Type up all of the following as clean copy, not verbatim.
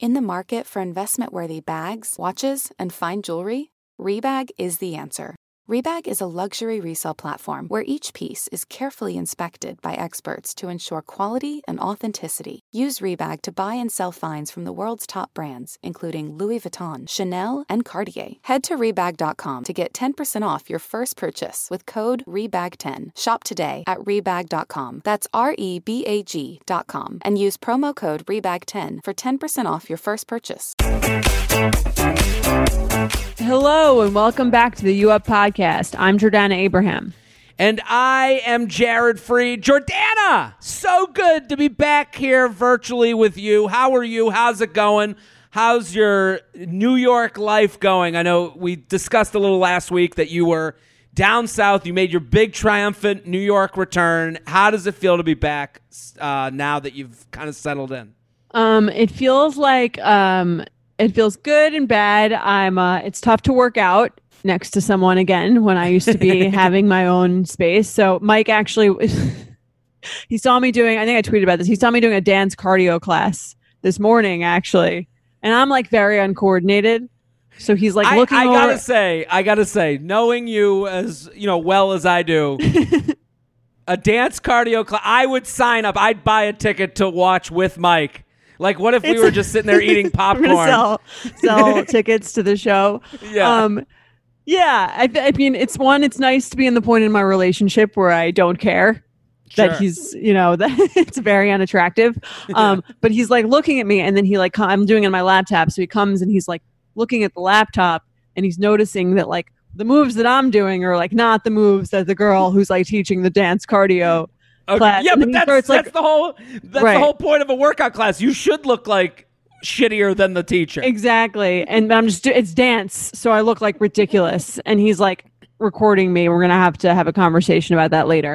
In the market for investment-worthy bags, watches, and fine jewelry, Rebag is the answer. Rebag is a luxury resale platform where each piece is carefully inspected by experts to ensure quality and authenticity. Use Rebag to buy and sell finds from the world's top brands, including Louis Vuitton, Chanel, and Cartier. Head to Rebag.com to get 10% off your first purchase with code REBAG10. Shop today at Rebag.com. That's REBAG.com. And use promo code REBAG10 for 10% off your first purchase. Hello and welcome back to the U Up Podcast. I'm Jordana Abraham. And I am Jared Freed. Jordana, so good to be back here virtually with you. How are you? How's it going? How's your New York life going? I know we discussed a little last week that you were down south. You made your big triumphant New York return. How does it feel to be back now that you've kind of settled in? It feels like it feels good and bad. It's tough to work out next to someone again when I used to be having my own space. So Mike actually, he saw me doing, I think I tweeted about this. He saw me doing a dance cardio class this morning, actually. And I'm like very uncoordinated. So he's like looking over. I gotta say, knowing you as, well as I do, a dance cardio class, I would sign up. I'd buy a ticket to watch with Mike. Like, what if we were just sitting there eating popcorn? We're gonna sell tickets to the show. Yeah. I mean, it's nice to be in the point in my relationship where I don't care that he's, that it's very unattractive. But he's like looking at me and then I'm doing it on my laptop. So he comes and he's like looking at the laptop and he's noticing that like the moves that I'm doing are like not the moves that the girl who's like teaching the dance cardio class. Yeah, but that's the whole point of a workout class. You should look like shittier than the teacher. Exactly. And it's dance, so I look like ridiculous. And he's like recording me. We're gonna have a conversation about that later.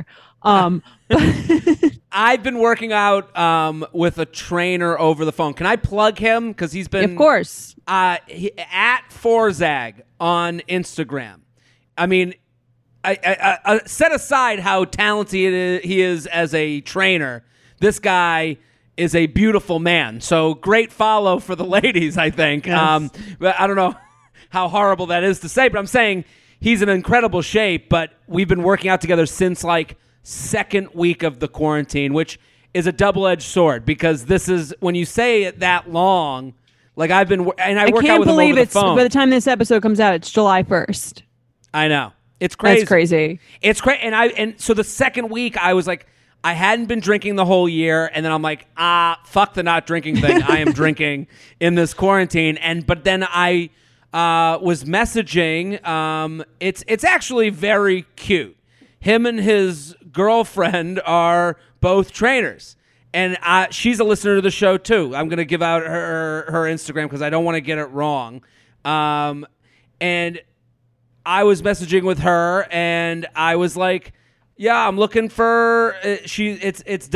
I've been working out with a trainer over the phone. Can I plug him? Because he's been, of course, at Forzag on Instagram. I mean, I set aside how talented he is as a trainer. This guy is a beautiful man. So great follow for the ladies, I think. Yes. But I don't know how horrible that is to say, but I'm saying he's in incredible shape. But we've been working out together since like second week of the quarantine, which is a double-edged sword because this is when you say it that long. Like I work out with him over the phone. By the time this episode comes out, it's July 1st. I know. It's crazy. That's crazy. It's crazy. And so the second week I was like, I hadn't been drinking the whole year. And then I'm like, fuck the not drinking thing. I am drinking in this quarantine. But then I was messaging. It's actually very cute. Him and his girlfriend are both trainers. And she's a listener to the show too. I'm going to give out her Instagram because I don't want to get it wrong. And I was messaging with her, and I was like, "Yeah, I'm looking for It's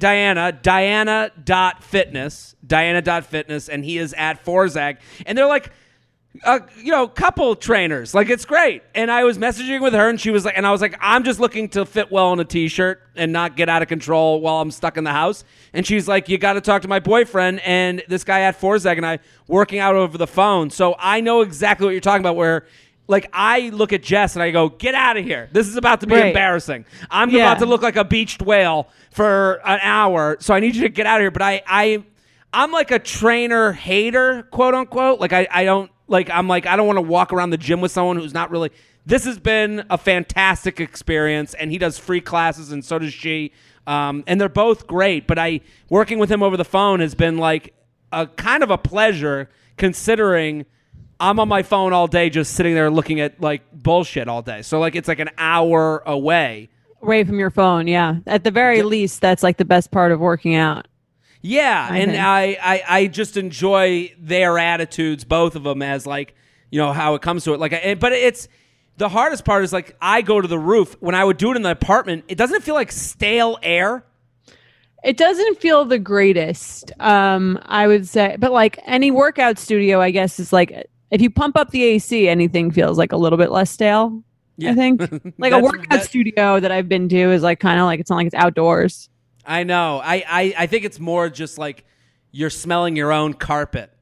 Diana.fitness, and he is at Forzag, and they're like, couple trainers, like it's great." And I was messaging with her, and she was like, and I was like, "I'm just looking to fit well in a t-shirt and not get out of control while I'm stuck in the house." And she's like, "You got to talk to my boyfriend and this guy at Forzag and I working out over the phone." So I know exactly what you're talking about, where. Like, I look at Jess and I go, get out of here. This is about to be embarrassing. I'm about to look like a beached whale for an hour, so I need you to get out of here. But I'm like a trainer hater, quote unquote. Like, I don't want to walk around the gym with someone who's not really. This has been a fantastic experience, and he does free classes, and so does she. And they're both great. But working with him over the phone has been like a kind of a pleasure, considering I'm on my phone all day just sitting there looking at like bullshit all day. So like it's like an hour away from your phone. Yeah. At the very least, that's like the best part of working out. Yeah. I just enjoy their attitudes, both of them, as like, how it comes to it. But it's the hardest part is like I go to the roof. When I would do it in the apartment, it doesn't feel like stale air. It doesn't feel the greatest, I would say. But like any workout studio, I guess, is like, if you pump up the AC, anything feels like a little bit less stale, I think. Like a workout studio that I've been to is like kind of like, it's not like it's outdoors. I know. I think it's more just like you're smelling your own carpet.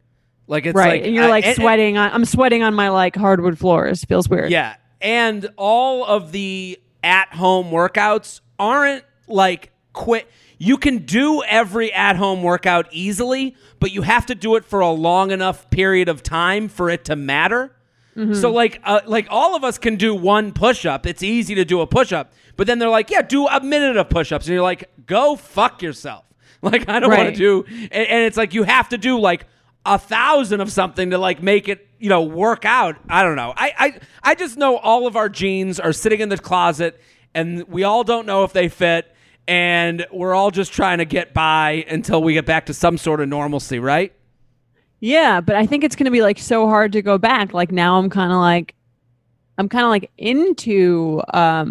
Like it's right. like And you're like sweating on. I'm sweating on my like hardwood floors. Feels weird. Yeah, and all of the at-home workouts aren't like quit. You can do every at-home workout easily, but you have to do it for a long enough period of time for it to matter. Mm-hmm. So like all of us can do one push-up. It's easy to do a push-up, but then they're like, yeah, do a minute of push-ups, and you're like, go fuck yourself. Like I don't want to do, and it's like you have to do like 1,000 of something to like make it, work out. I don't know. I just know all of our jeans are sitting in the closet and we all don't know if they fit, and we're all just trying to get by until we get back to some sort of normalcy, right? Yeah, but I think it's going to be like so hard to go back. Like now I'm kind of like into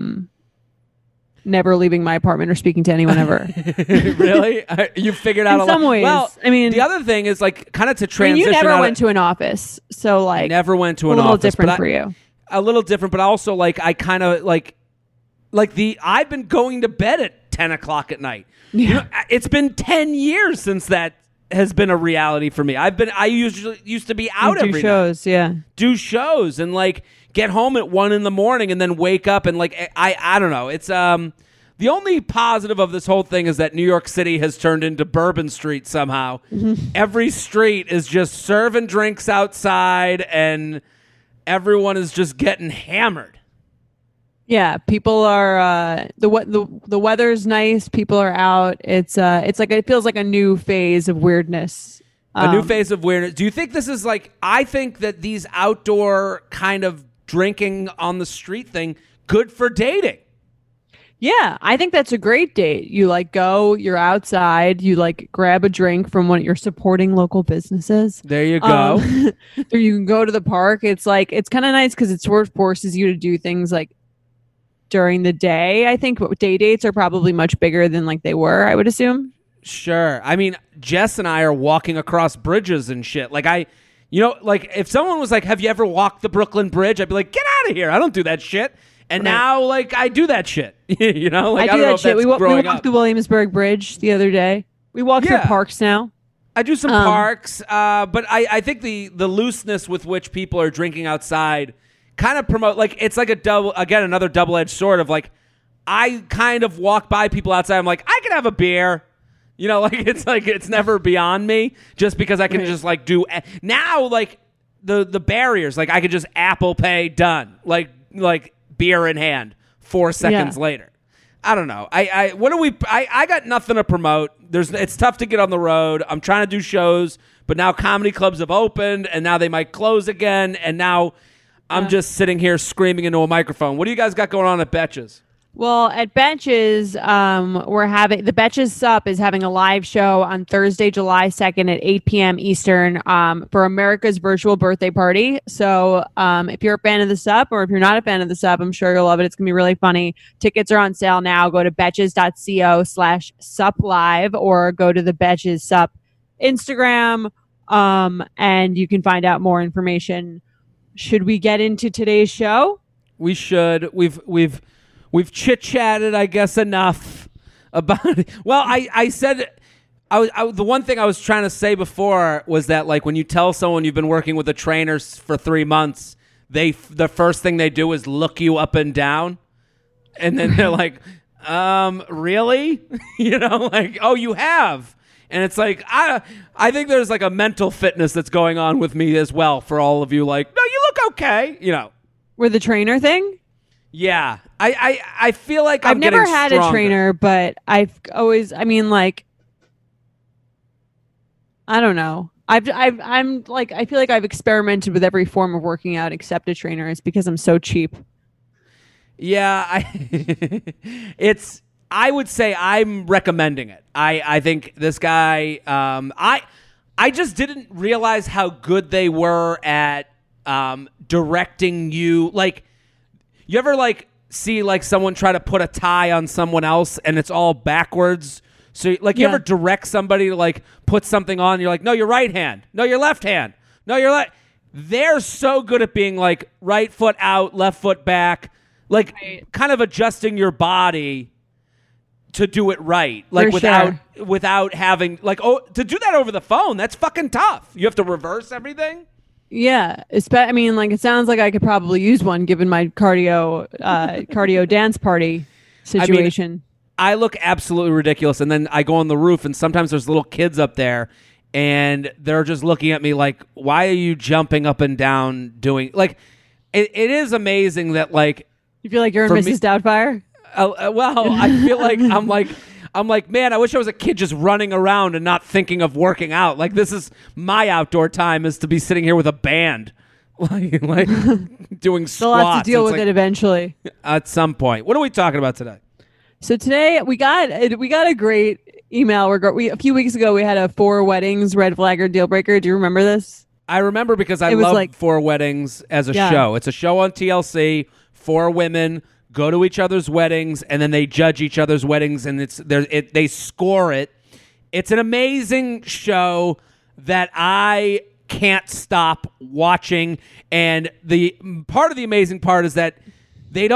never leaving my apartment or speaking to anyone ever. Really? You figured out in some ways. Well, I mean, the other thing is like kind of to transition. You never went to an office, so like I never went to an office. A little office, different for you. A little different, but also like I kind of like I've been going to bed at 10 o'clock at night. Yeah. It's been 10 years since that has been a reality for me. I usually used to be out every shows, night. Yeah. Do shows and like get home at 1 a.m. and then wake up and like I don't know. It's the only positive of this whole thing is that New York City has turned into Bourbon Street somehow. Mm-hmm. Every street is just serving drinks outside and everyone is just getting hammered. Yeah, people are the weather's nice, people are out. It's like it feels like a new phase of weirdness. A new phase of weirdness. Do you think this is like, I think that these outdoor kind of drinking on the street thing, good for dating. Yeah, I think that's a great date. You like go, you're outside, you like grab a drink from one of your supporting local businesses. There you go. Or you can go to the park. It's like, it's kind of nice because it sort of forces you to do things like during the day. I think day dates are probably much bigger than like they were, I would assume. Sure. I mean, Jess and I are walking across bridges and shit. Like like if someone was like, have you ever walked the Brooklyn Bridge? I'd be like, get out of here. I don't do that shit. And now, like, I do that shit. Like, I do that shit. We walked up. the Williamsburg Bridge the other day. We walk through parks now. I do some parks, but I think the looseness with which people are drinking outside kind of promote, like, it's like another double-edged sword of, like, I kind of walk by people outside. I'm like, I can have a beer. Like, it's never beyond me just because I can just, like, do. Now, like, the barriers, like, I could just Apple Pay, done. Like, beer in hand 4 seconds later. I don't know. I got nothing to promote. It's tough to get on the road. I'm trying to do shows, but now comedy clubs have opened and now they might close again. And now I'm just sitting here screaming into a microphone. What do you guys got going on at Betches? Well, at Betches, we're having the Betches Sup is having a live show on Thursday, July 2nd at 8 p.m. Eastern for America's virtual birthday party. So if you're a fan of the Sup or if you're not a fan of the Sup, I'm sure you'll love it. It's going to be really funny. Tickets are on sale now. Go to betches.co/suplive or go to the Betches Sup Instagram and you can find out more information. Should we get into today's show? We should. We've chit-chatted, I guess, enough about it. Well, I said the one thing I was trying to say before was that, like, when you tell someone you've been working with a trainer for 3 months, the first thing they do is look you up and down. And then they're like, really? Like, oh, you have. And it's like, I think there's, like, a mental fitness that's going on with me as well for all of you. Like, no, you look okay, With the trainer thing? Yeah, I feel like I've never had stronger. a trainer, but I've always, I mean, like, I don't know. I'm like, I feel like I've experimented with every form of working out except a trainer. It's because I'm so cheap. Yeah, I would say I'm recommending it. I think this guy, I just didn't realize how good they were at directing you. Like, you ever like see like someone try to put a tie on someone else and it's all backwards? So like you ever direct somebody to like put something on? You're like, no, your right hand. No, your left hand. No, your left. They're so good at being like right foot out, left foot back, like kind of adjusting your body. to do it right, like without having like to do that over the phone. That's fucking tough. You have to reverse everything. Yeah, I mean, like it sounds like I could probably use one given my cardio dance party situation. I mean, I look absolutely ridiculous, and then I go on the roof, and sometimes there's little kids up there, and they're just looking at me like, "Why are you jumping up and down doing like?" It is amazing that like you feel like you're Mrs. Doubtfire. Well, I feel like I'm like, man, I wish I was a kid just running around and not thinking of working out. Like this is my outdoor time is to be sitting here with a band, like doing squats. They'll have to deal with it eventually. At some point. What are we talking about today? So today we got a great email. A few weeks ago we had a 4 weddings red flag or deal breaker. Do you remember this? I remember because I love like 4 weddings as a show. It's a show on TLC. 4 women go to each other's weddings, and then they judge each other's weddings, and they score it. It's an amazing show that I can't stop watching, and the part of the amazing part is that they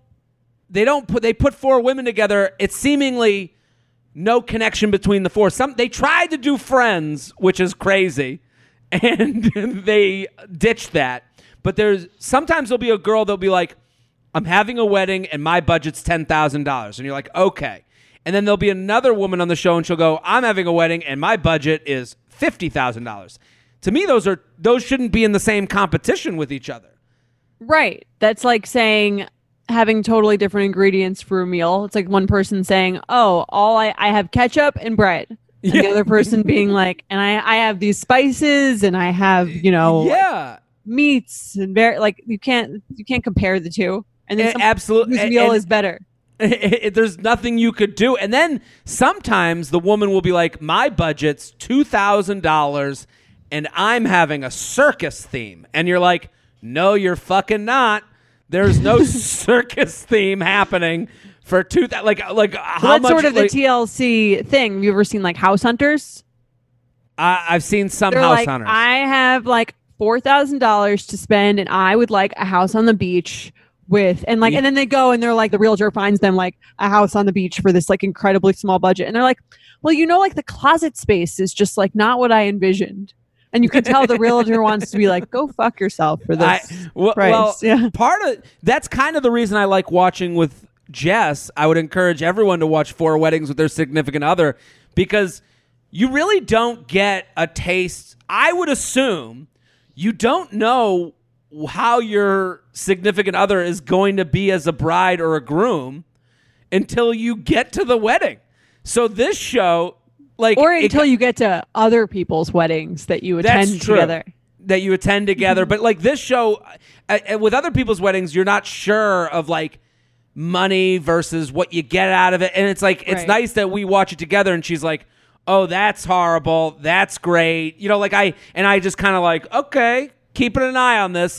put 4 women together. It's seemingly no connection between the 4. They tried to do Friends, which is crazy, and they ditched that. But sometimes there'll be a girl that'll be like, I'm having a wedding and my budget's $10,000. And you're like, okay. And then there'll be another woman on the show and she'll go, I'm having a wedding and my budget is $50,000. To me, those shouldn't be in the same competition with each other. Right. That's like saying having totally different ingredients for a meal. It's like one person saying, oh, I have ketchup and bread. And the other person being like, and I have these spices and I have, meats and like you can't compare the two. And then absolutely, whose meal is better. There's nothing you could do. And then sometimes the woman will be like, my budget's $2,000 and I'm having a circus theme. And you're like, no, you're fucking not. There's no circus theme happening for like how that's much? Sort of the TLC thing. Have you ever seen like House Hunters? I've seen some They're House like, Hunters. I have like $4,000 to spend and I would like a house on the beach and then they go and they're like, the realtor finds them like a house on the beach for this like incredibly small budget. And they're like, well, like the closet space is just like not what I envisioned. And you can tell the realtor wants to be like, go fuck yourself for this price. Well, part of that's kind of the reason I like watching with Jess. I would encourage everyone to watch 4 Weddings with Their Significant Other because you really don't get a taste. I would assume you don't know how your significant other is going to be as a bride or a groom until you get to the wedding. So this show, until you get to other people's weddings that you attend together. That you attend together. But like this show, with other people's weddings, you're not sure of like money versus what you get out of it. And it's like, it's nice that we watch it together and she's like, oh, that's horrible. That's great. I just kind of like, okay, keeping an eye on this.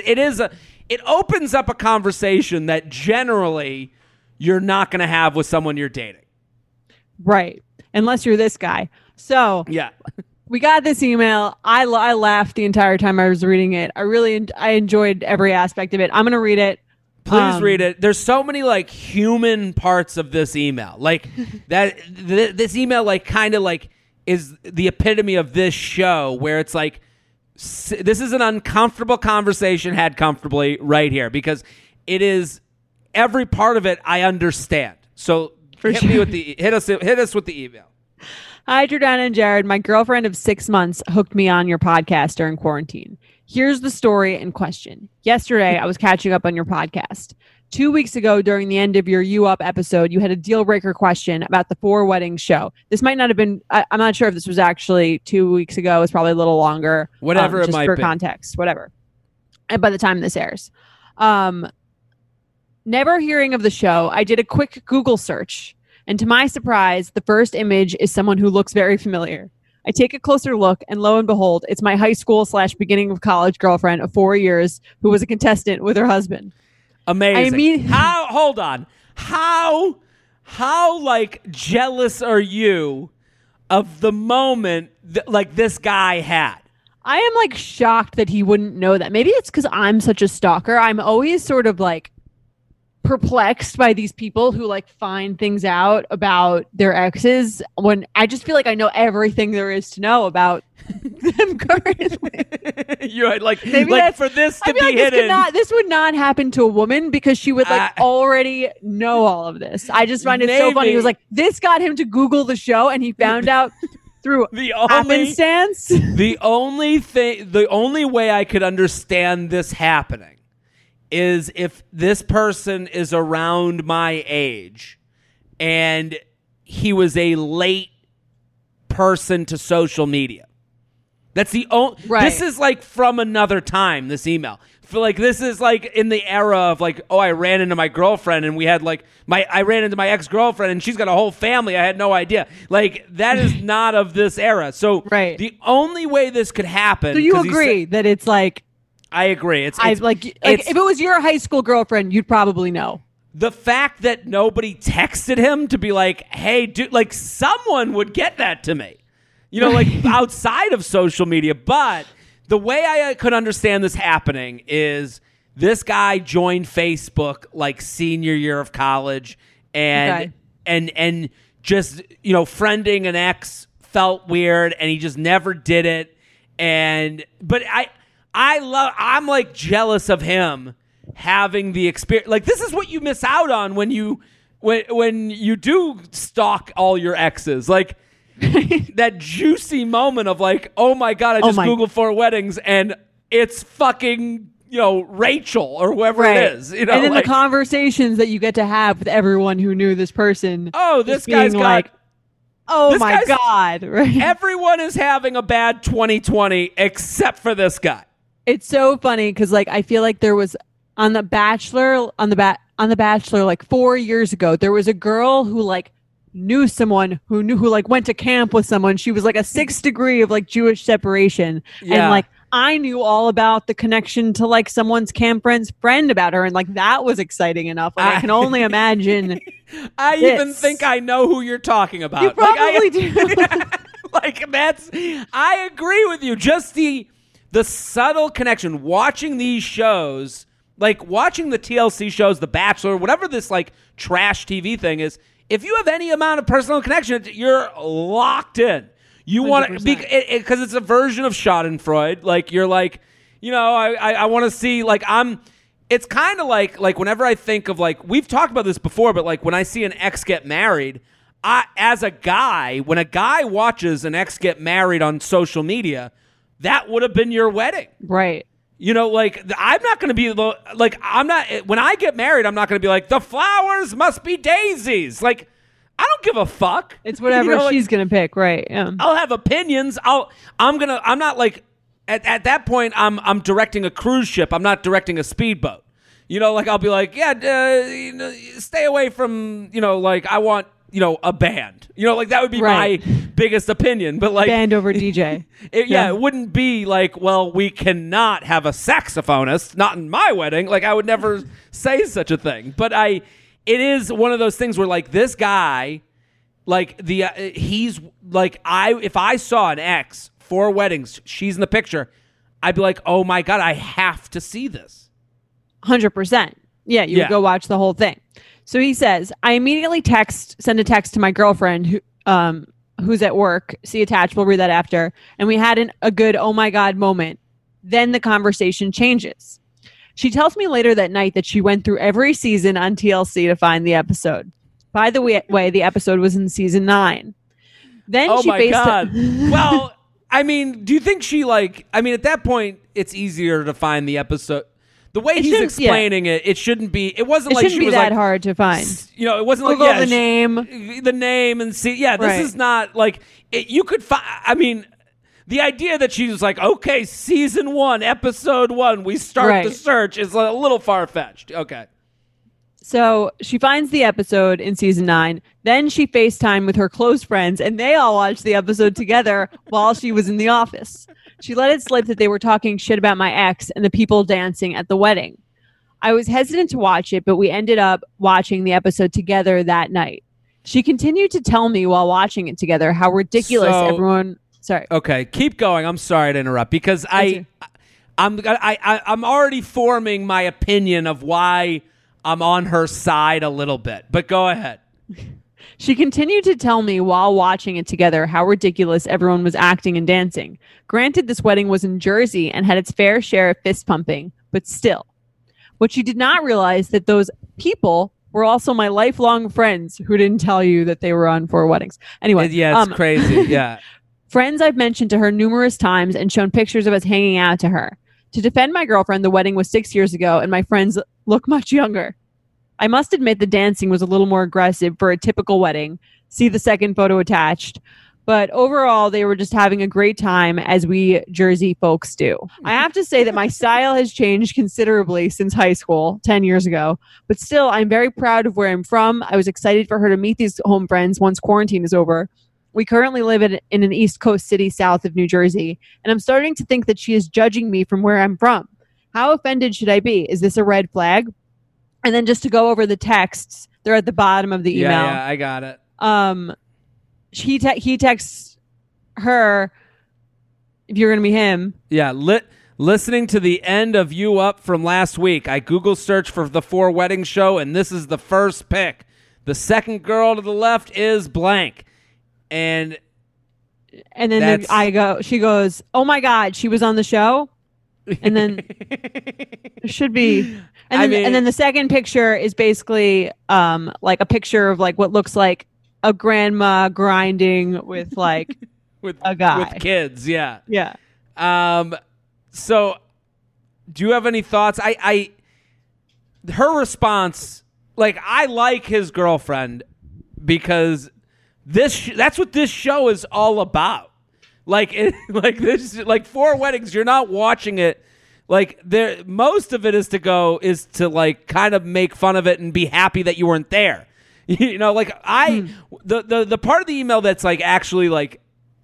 It opens up a conversation that generally you're not going to have with someone you're dating. Right. Unless you're this guy. So yeah, we got this email. I laughed the entire time I was reading it. I enjoyed every aspect of it. I'm going to read it. Please read it. There's so many like human parts of this email. Like that this email like kind of like is the epitome of this show where it's like this is an uncomfortable conversation had comfortably right here because it is every part of it I understand. So hit us with the email. Hi, Jordana and Jared. My girlfriend of 6 months hooked me on your podcast during quarantine. Here's the story in question. Yesterday, I was catching up on your podcast. 2 weeks ago, during the end of your You Up episode, you had a deal breaker question about the 4 Weddings show. This might not have been, I'm not sure if this was actually 2 weeks ago. It's probably a little longer. Whatever it might be. Just for context, whatever. And by the time this airs. Never hearing of the show, I did a quick Google search. And to my surprise, the first image is someone who looks very familiar. I take a closer look, and lo and behold, it's my high school / beginning of college girlfriend of 4 years who was a contestant with her husband. Amazing. Hold on. How like jealous are you of the moment like this guy had? I am like shocked that he wouldn't know that. Maybe it's because I'm such a stalker. I'm always sort of like perplexed by these people who like find things out about their exes when I just feel like I know everything there is to know about them currently. You're like for this to be like hidden. This would not happen to a woman because she would like already know all of this. I just find it so funny. He was like, this got him to Google the show and he found out through happenstance. The only way I could understand this happening is if this person is around my age and he was a late person to social media. That's the only. Right. This is like from another time. This email. For like this is like in the era of like, oh, I ran into my girlfriend and we had like I ran into my ex-girlfriend and she's got a whole family. I had no idea. Like that is not of this era. So the only way this could happen. So you agree that it's like. I agree. It's like if it was your high school girlfriend, you'd probably know. The fact that nobody texted him to be like, hey, dude, like someone would get that to me, you know, like outside of social media. But the way I could understand this happening is this guy joined Facebook like senior year of college and just, you know, friending an ex felt weird and he just never did it. But I'm like jealous of him having the experience. Like this is what you miss out on when you do stalk all your exes. Like that juicy moment of like, oh my God, I just Googled 4 weddings and it's fucking, you know, Rachel or whoever it is. You know, and then the conversations that you get to have with everyone who knew this person. Oh, this guy's got like, oh my God. Right? Everyone is having a bad 2020 except for this guy. It's so funny because like I feel like there was on The Bachelor like 4 years ago, there was a girl who like knew someone who like went to camp with someone. She was like a 6th degree of like Jewish separation. Yeah. And like I knew all about the connection to like someone's camp friend's friend about her. And like that was exciting enough. Like, I can only imagine. I even think I know who you're talking about. You probably do. Like I agree with you. Just the subtle connection, watching these shows, like watching the TLC shows, The Bachelor, whatever this like trash TV thing is, if you have any amount of personal connection, you're locked in. You want to be, because it's a version of Schadenfreude. Like you're like, you know, I want to see like it's kind of like whenever I think of like, we've talked about this before, but like when I see an ex get married, as a guy, when a guy watches an ex get married on social media, that would have been your wedding. Right. You know, like, I'm not going to be, like, when I get married, I'm not going to be like, the flowers must be daisies. Like, I don't give a fuck. It's whatever she's going to pick, right? Yeah. I'll have opinions. I'm not like, at that point, I'm directing a cruise ship. I'm not directing a speedboat. You know, like, I'll be like, yeah, stay away from, you know, like, I want, you know, a band. You know, like that would be my biggest opinion. But like band over DJ. It wouldn't be like, well, we cannot have a saxophonist, not in my wedding. Like I would never say such a thing. But it is one of those things where like this guy, like he's like if I saw an ex 4 weddings, she's in the picture, I'd be like, oh my God, I have to see this. 100%. Yeah, you would go watch the whole thing. So he says, I immediately send a text to my girlfriend who's at work. See attached. We'll read that after. And we had a good, oh my God moment. Then the conversation changes. She tells me later that night that she went through every season on TLC to find the episode. By the way, the episode was in season 9. Then oh she my God. Well, I mean, do you think she at that point, it's easier to find the episode. The way he's explaining it, it shouldn't be. It wasn't like she was that like, hard to find. You know, it wasn't Google like the name, and see. Yeah, this is not like you could find. I mean, the idea that she was like, okay, season 1, episode 1, we start the search is a little far fetched. Okay. So she finds the episode in season 9. Then she FaceTimed with her close friends, and they all watched the episode together while she was in the office. She let it slip that they were talking shit about my ex and the people dancing at the wedding. I was hesitant to watch it, but we ended up watching the episode together that night. She continued to tell me while watching it together how ridiculous everyone... Sorry. Okay, keep going. I'm sorry to interrupt because I'm already forming my opinion of why I'm on her side a little bit. But go ahead. She continued to tell me while watching it together how ridiculous everyone was acting and dancing. Granted, this wedding was in Jersey and had its fair share of fist pumping, but still. What she did not realize that those people were also my lifelong friends who didn't tell you that they were on 4 weddings. Anyway. Yeah, it's crazy. Yeah. Friends I've mentioned to her numerous times and shown pictures of us hanging out to her. To defend my girlfriend, the wedding was 6 years ago and my friends look much younger. I must admit the dancing was a little more aggressive for a typical wedding. See the second photo attached. But overall, they were just having a great time, as we Jersey folks do. I have to say that my style has changed considerably since high school, 10 years ago. But still, I'm very proud of where I'm from. I was excited for her to meet these home friends once quarantine is over. We currently live in an East Coast city south of New Jersey, and I'm starting to think that she is judging me from where I'm from. How offended should I be? Is this a red flag? And then just to go over the texts, they're at the bottom of the email. Yeah, I got it. He texts her, if you're going to be him. Yeah, listening to the end of You Up from last week, I Google search for the 4 Wedding Show, and this is the first pick. The second girl to the left is blank. And then she goes, oh my God, she was on the show? And then it should be... And then the second picture is basically like a picture of like what looks like a grandma grinding with like with a guy with kids. Yeah. Yeah. So do you have any thoughts? Her response, like, I like his girlfriend because that's what this show is all about. Like, like 4 weddings, you're not watching it. Like, most of it is to like kind of make fun of it and be happy that you weren't there. You know, like the part of the email that's like actually like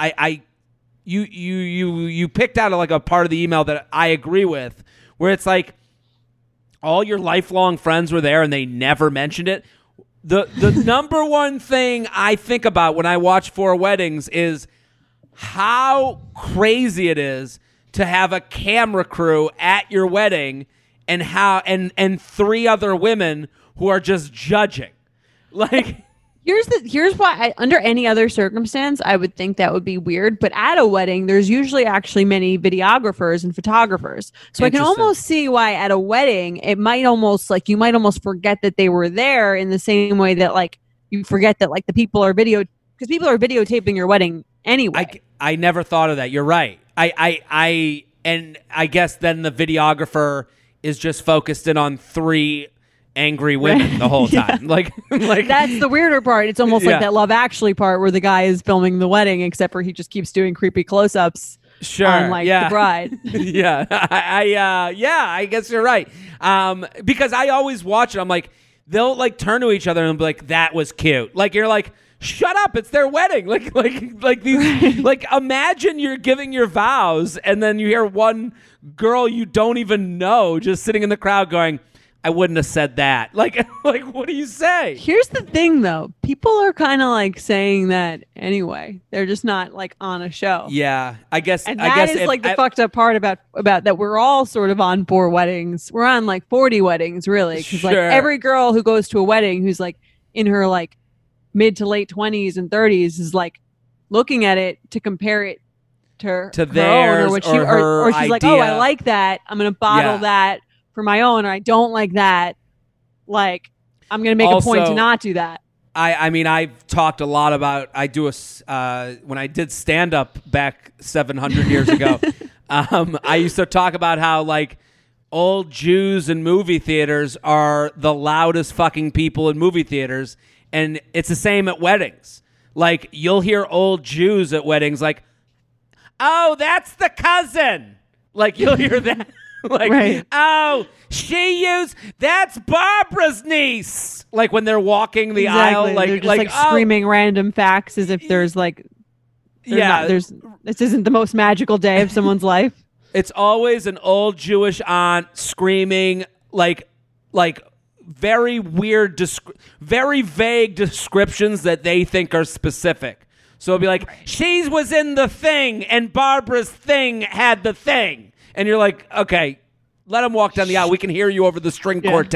you picked out like a part of the email that I agree with, where it's like all your lifelong friends were there and they never mentioned it. The number one thing I think about when I watch 4 weddings is how crazy it is to have a camera crew at your wedding and 3 other women who are just judging. Like, here's why under any other circumstance I would think that would be weird, but at a wedding there's usually actually many videographers and photographers. So I can almost see why at a wedding it might almost like you might almost forget that they were there, in the same way that like you forget that like the people are videotaping your wedding anyway. I never thought of that. You're right. I guess then the videographer is just focused in on 3 angry women the whole time. Like that's the weirder part. It's almost like that Love Actually part where the guy is filming the wedding, except for he just keeps doing creepy close-ups on like the bride. I guess you're right. Because I always watch it. I'm like, they'll like turn to each other and be like, that was cute. Like, you're like, shut up, it's their wedding. Like these like, imagine you're giving your vows and then you hear one girl you don't even know just sitting in the crowd going, I wouldn't have said that. Like what do you say? Here's the thing though. People are kind of like saying that anyway. They're just not like on a show. Yeah. I guess the fucked up part about that we're all sort of on 4 weddings. We're on like 40 weddings really. Because like every girl who goes to a wedding who's like in her like mid to late 20s and 30s is like looking at it to compare it to her theirs own, or she's idea. like, oh, I like that. I'm going to bottle that for my own, or I don't like that. Like, I'm going to make a point to not do that. I mean, I've talked a lot about, when I did stand up back 700 years ago, I used to talk about how like old Jews in movie theaters are the loudest fucking people in movie theaters. And it's the same at weddings. Like, you'll hear old Jews at weddings like, oh, that's the cousin. Like, you'll hear that. Like, right. Oh, that's Barbara's niece. Like, when they're walking the aisle. Like, they're just screaming random facts as if there's like, this isn't the most magical day of someone's life. It's always an old Jewish aunt screaming like very weird, very vague descriptions that they think are specific. So it'll be like, she was in the thing and Barbara's thing had the thing. And you're like, okay, let them walk down the aisle. We can hear you over the string quartet.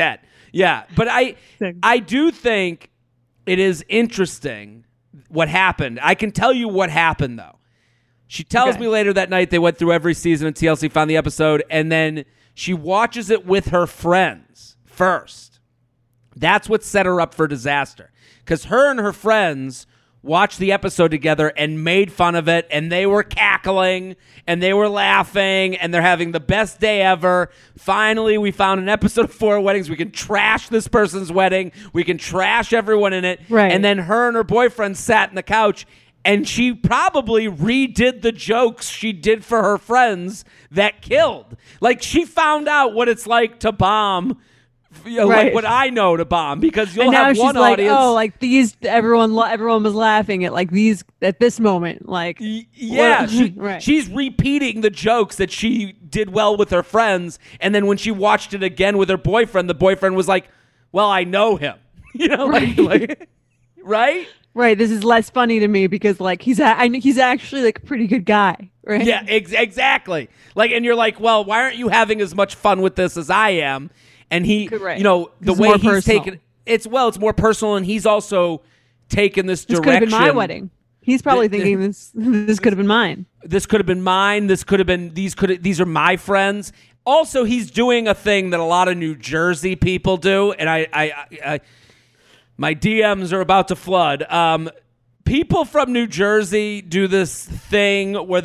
Yeah, but I do think it is interesting what happened. I can tell you what happened, though. She tells me later that night they went through every season and TLC found the episode, and then she watches it with her friends first. That's what set her up for disaster. Because her and her friends watched the episode together and made fun of it, and they were cackling, and they were laughing, and they're having the best day ever. Finally, we found an episode of Four Weddings. We can trash this person's wedding. We can trash everyone in it. Right. And then her and her boyfriend sat in the couch, and she probably redid the jokes she did for her friends that killed. Like, she found out what it's like to bomb, like what I know to bomb, because you'll have one audience. Oh, like these, everyone was laughing at like these at this moment. Like, yeah, she's repeating the jokes that she did well with her friends, and then when she watched it again with her boyfriend, the boyfriend was like, "Well, I know him," like right. Right, this is less funny to me because like he's actually like a pretty good guy, right? Yeah, exactly. Like, and you're like, well, why aren't you having as much fun with this as I am? And he, the way he's taken it's more personal, and he's also taken this direction. This could have been my wedding. He's probably thinking this could have been mine. This could have been mine. This could have been these are my friends. Also, he's doing a thing that a lot of New Jersey people do, and I my DMs are about to flood. People from New Jersey do this thing where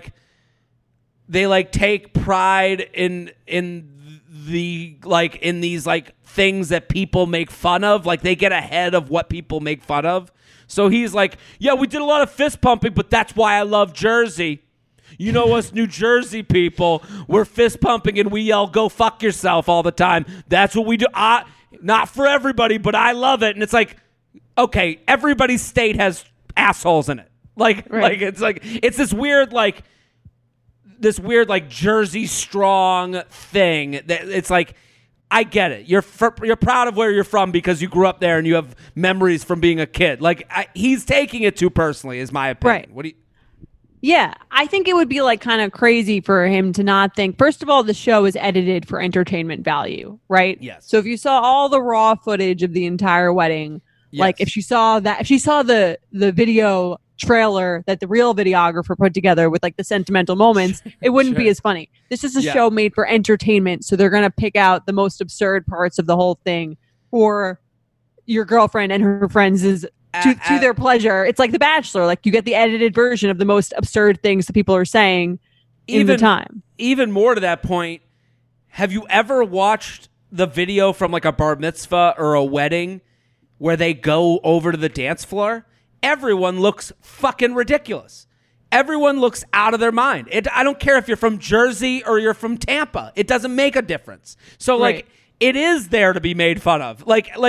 they take pride in these like things that people make fun of. Like, they get ahead of what people make fun of. So he's like, yeah, we did a lot of fist pumping, but that's why I love Jersey. You know, us New Jersey people, we're fist pumping and we yell, go fuck yourself all the time. That's what we do. Not for everybody, but I love it. And it's like, okay, everybody's state has assholes in it. It's this weird Jersey strong thing that it's like, I get it. You're proud of where you're from because you grew up there and you have memories from being a kid. Like, he's taking it too personally, is my opinion. Right. What do you? Yeah, I think it would be like kind of crazy for him to not think. First of all, the show is edited for entertainment value, right? Yes. So if you saw all the raw footage of the entire wedding, like if she saw the video trailer that the real videographer put together with like the sentimental moments, it wouldn't be as funny. This is a show made for entertainment, so they're gonna pick out the most absurd parts of the whole thing for your girlfriend and her friends to their pleasure. It's like The Bachelor. Like, you get the edited version of the most absurd things that people are saying in the time. Even more to that point, have you ever watched the video from like a bar mitzvah or a wedding where they go over to the dance floor? Everyone looks fucking ridiculous. Everyone looks out of their mind. I don't care if you're from Jersey or you're from Tampa. It doesn't make a difference. So like, it is there to be made fun of.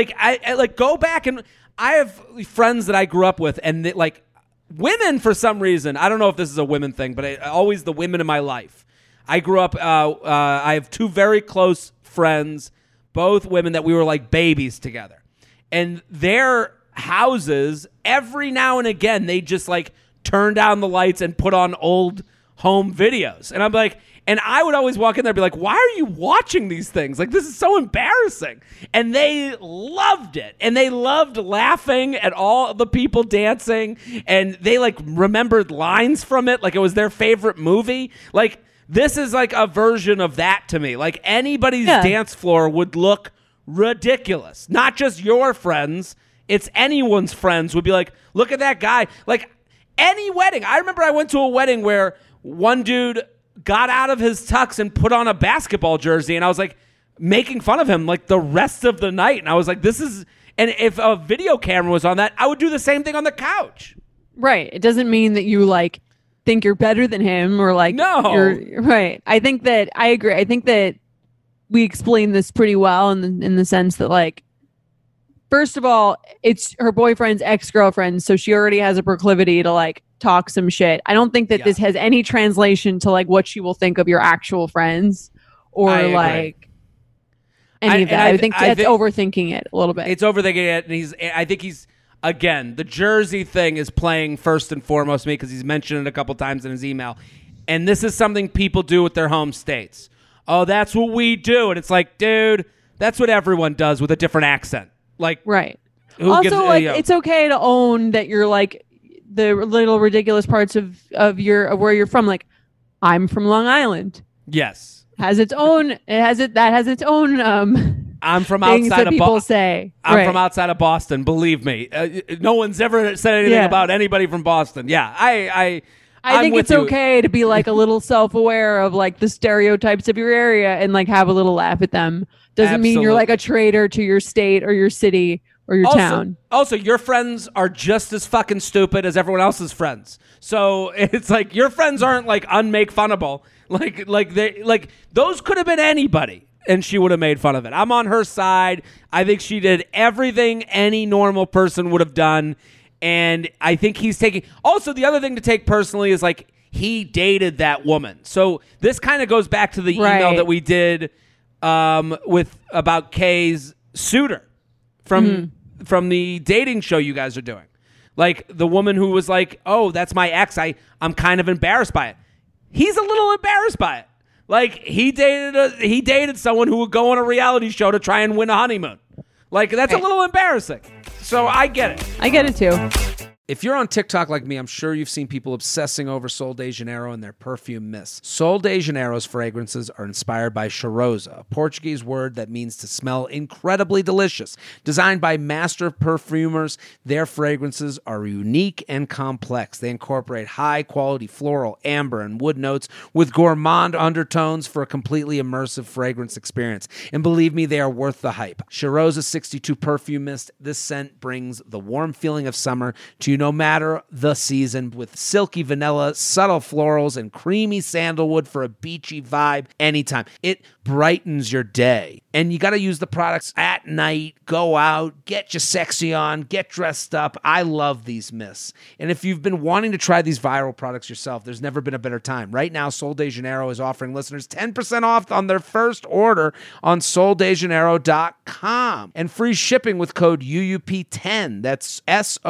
I go back, and I have friends that I grew up with, and women, for some reason, I don't know if this is a women thing, but always the women in my life. I grew up, I have two very close friends, both women that we were like babies together. And their houses, every now and again, they just like turn down the lights and put on old home videos. And I'm like, and I would always walk in there and be like, why are you watching these things? Like, this is so embarrassing. And they loved it. And they loved laughing at all the people dancing. And they like remembered lines from it like it was their favorite movie. Like, this is like a version of that to me. Like, anybody's dance floor would look ridiculous. Not just your friends. It's anyone's friends would be like, look at that guy. Like, any wedding. I remember I went to a wedding where one dude got out of his tux and put on a basketball jersey, and I was like making fun of him like the rest of the night. And I was like, this is, and if a video camera was on that, I would do the same thing on the couch. Right. It doesn't mean that you like think you're better than him or like, no. You're right. I think that I agree. I think that we explained this pretty well in the sense that, like, first of all, it's her boyfriend's ex-girlfriend, so she already has a proclivity to like talk some shit. I don't think that this has any translation to like what she will think of your actual friends or like any of that. I think that's overthinking it a little bit. It's overthinking it, and I think he's again, the Jersey thing is playing first and foremost me because he's mentioned it a couple times in his email, and this is something people do with their home states. Oh, that's what we do, and it's like, dude, That's what everyone does with a different accent. Like, right. who Also, gives, like, you know, it's okay to own that you're like the little ridiculous parts of where you're from. Like, I'm from Long Island. yes. Has its own. That has its own. I'm from things outside that of people say. I'm Right. from outside of Boston. Believe me, no one's ever said anything Yeah. about anybody from Boston. Yeah, I I'm think with it's you. okay to be like a little self-aware of like the stereotypes of your area and like have a little laugh at them. Doesn't mean you're Absolutely. like a traitor to your state or your city or your town. Also, your friends are just as fucking stupid as everyone else's friends. So it's like your friends aren't like unmake funnable. Like those could have been anybody, and she would have made fun of it. I'm on her side. I think she did everything any normal person would have done, and I think he's taking. Also, the other thing to take personally is like he dated that woman. So this kind of goes back to the email Right. that we did with about Kay's suitor from the dating show you guys are doing. Like the woman who was like, "Oh, that's my ex. I'm kind of embarrassed by it." He's a little embarrassed by it. Like he dated someone who would go on a reality show to try and win a honeymoon. Like that's a little embarrassing. So I get it. I get it too. If you're on TikTok like me, I'm sure you've seen people obsessing over Sol de Janeiro and their perfume mists. Sol de Janeiro's fragrances are inspired by cheirosa, a Portuguese word that means to smell incredibly delicious. Designed by master perfumers, their fragrances are unique and complex. They incorporate high-quality floral, amber, and wood notes with gourmand undertones for a completely immersive fragrance experience. And believe me, they are worth the hype. Cheirosa 62 Perfume Mist, this scent brings the warm feeling of summer to you no matter the season, with silky vanilla, subtle florals, and creamy sandalwood for a beachy vibe anytime. It brightens your day. And you got to use the products at night, go out, get your sexy on, get dressed up. I love these mists. And if you've been wanting to try these viral products yourself, there's never been a better time. Right now, Sol de Janeiro is offering listeners 10% off on their first order on soldejaneiro.com and free shipping with code UUP10. That's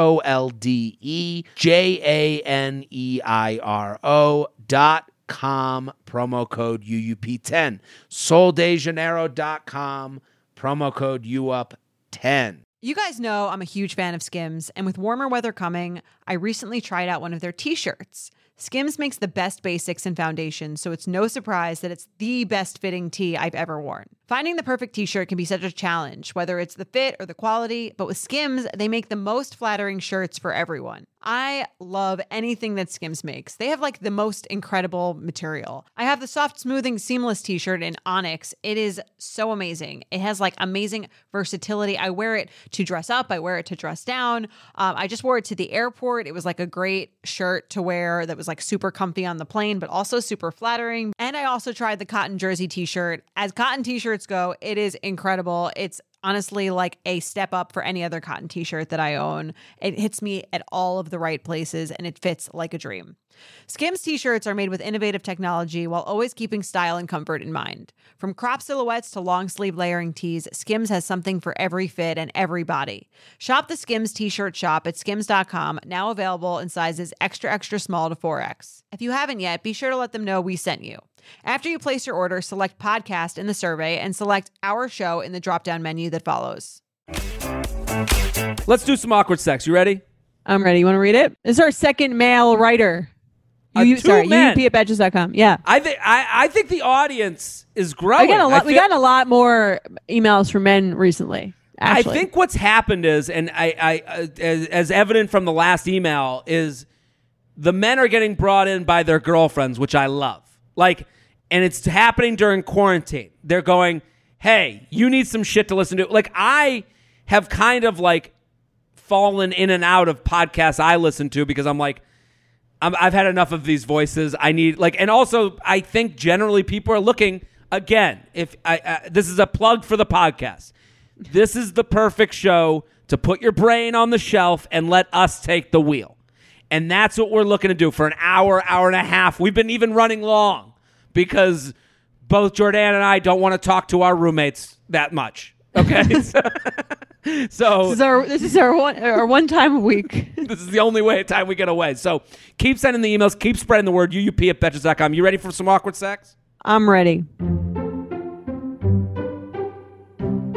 SOLDEJANEIRO.com, promo code UUP10. soldejaneiro.com, promo code UUP10. You guys know I'm a huge fan of Skims, and with warmer weather coming, I recently tried out one of their t-shirts. Skims makes the best basics and foundations, so it's no surprise that it's the best fitting tee I've ever worn. Finding the perfect t-shirt can be such a challenge, whether it's the fit or the quality, but with Skims, they make the most flattering shirts for everyone. I love anything that Skims makes. They have like the most incredible material. I have the soft, smoothing, seamless t-shirt in Onyx. It is so amazing. It has like amazing versatility. I wear it to dress up. I wear it to dress down. I just wore it to the airport. It was like a great shirt to wear that was like super comfy on the plane, but also super flattering. And I also tried the cotton jersey t-shirt. As cotton t-shirts go, it is incredible. It's honestly like a step up for any other cotton t-shirt that I own. It hits me at all of the right places and it fits like a dream. Skims t-shirts are made with innovative technology while always keeping style and comfort in mind. From crop silhouettes to long sleeve layering tees, Skims has something for every fit and every body. Shop the Skims t-shirt shop at skims.com, now available in sizes extra, extra small to 4X. If you haven't yet, be sure to let them know we sent you. After you place your order, select podcast in the survey and select our show in the drop-down menu that follows. Let's do some awkward sex. You ready? I'm ready. You want to read it? This is our second male writer. Two men. UUP at Betches.com. Yeah. I think the audience is growing. We got a lot more emails from men recently. Actually. I think what's happened is, and I as evident from the last email, is the men are getting brought in by their girlfriends, which I love. Like, and it's happening during quarantine. They're going, hey, you need some shit to listen to. Like, I have kind of like fallen in and out of podcasts I listen to because I'm like, I've had enough of these voices. I need like, and also I think generally people are looking again. If this is a plug for the podcast, this is the perfect show to put your brain on the shelf and let us take the wheel. And that's what we're looking to do for an hour, hour and a half. We've been even running long because both Jordan and I don't want to talk to our roommates that much. Okay. So this is our one time a week. This is the only time we get away. So keep sending the emails. Keep spreading the word. UUP at Betches.com. You ready for some awkward sex? I'm ready.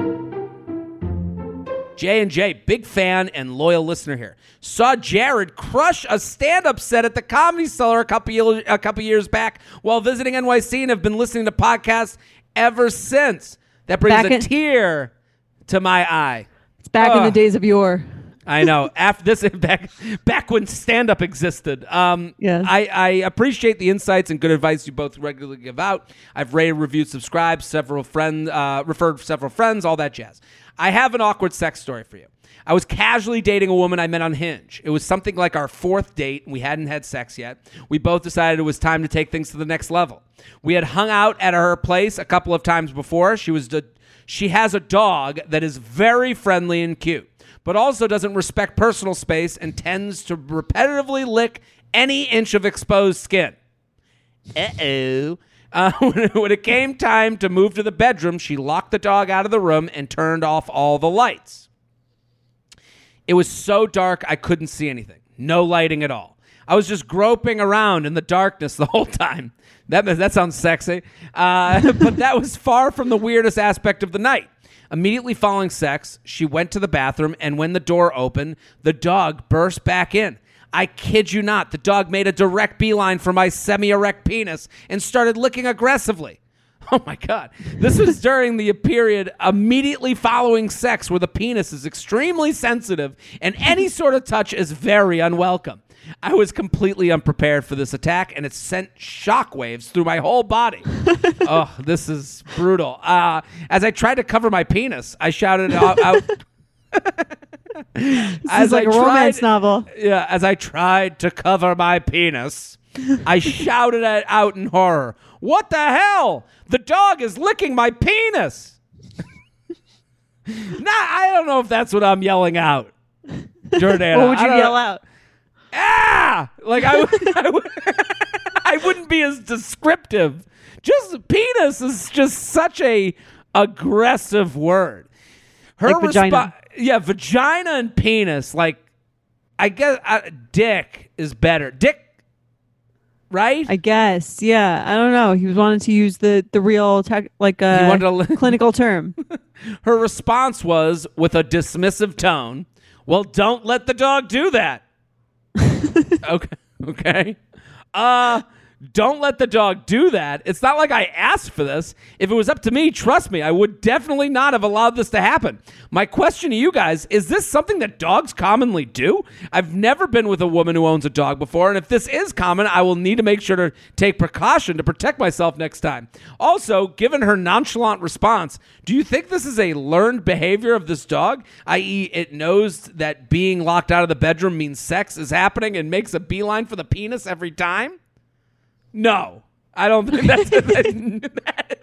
J&J, big fan and loyal listener here. Saw Jared crush a stand-up set at the Comedy Cellar a couple years back while visiting NYC and have been listening to podcasts ever since. That brings a tear to my eye. It's back in the days of yore. I know. After this, back when stand-up existed. Yes. I appreciate the insights and good advice you both regularly give out. I've rated, reviewed, subscribed, referred several friends, all that jazz. I have an awkward sex story for you. I was casually dating a woman I met on Hinge. It was something like our 4th date, and we hadn't had sex yet. We both decided it was time to take things to the next level. We had hung out at her place a couple of times before. She has a dog that is very friendly and cute, but also doesn't respect personal space and tends to repetitively lick any inch of exposed skin. Uh-oh. When it came time to move to the bedroom, she locked the dog out of the room and turned off all the lights. It was so dark I couldn't see anything. No lighting at all. I was just groping around in the darkness the whole time. That sounds sexy. But that was far from the weirdest aspect of the night. Immediately following sex, she went to the bathroom, and when the door opened, the dog burst back in. I kid you not, the dog made a direct beeline for my semi-erect penis and started licking aggressively. Oh my God. This was during the period immediately following sex where the penis is extremely sensitive and any sort of touch is very unwelcome. I was completely unprepared for this attack, and it sent shockwaves through my whole body. Oh, this is brutal. As I tried to cover my penis, I shouted out. This is like a romance novel. Yeah, as I tried to cover my penis, I shouted it out in horror. What the hell? The dog is licking my penis. I don't know if that's what I'm yelling out, Jordana. What would you yell out? Ah! Like I wouldn't be as descriptive. Just penis is just such a aggressive word. Her like vagina. Yeah, vagina and penis. Like, I guess dick is better. Dick, right? I guess. Yeah. I don't know. He was wanting to use the real clinical term. Her response was with a dismissive tone. Well, don't let the dog do that. Okay. Don't let the dog do that. It's not like I asked for this. If it was up to me, trust me, I would definitely not have allowed this to happen. My question to you guys, is this something that dogs commonly do? I've never been with a woman who owns a dog before, and if this is common, I will need to make sure to take precaution to protect myself next time. Also, given her nonchalant response, do you think this is a learned behavior of this dog, i.e. it knows that being locked out of the bedroom means sex is happening and makes a beeline for the penis every time? No, I don't think that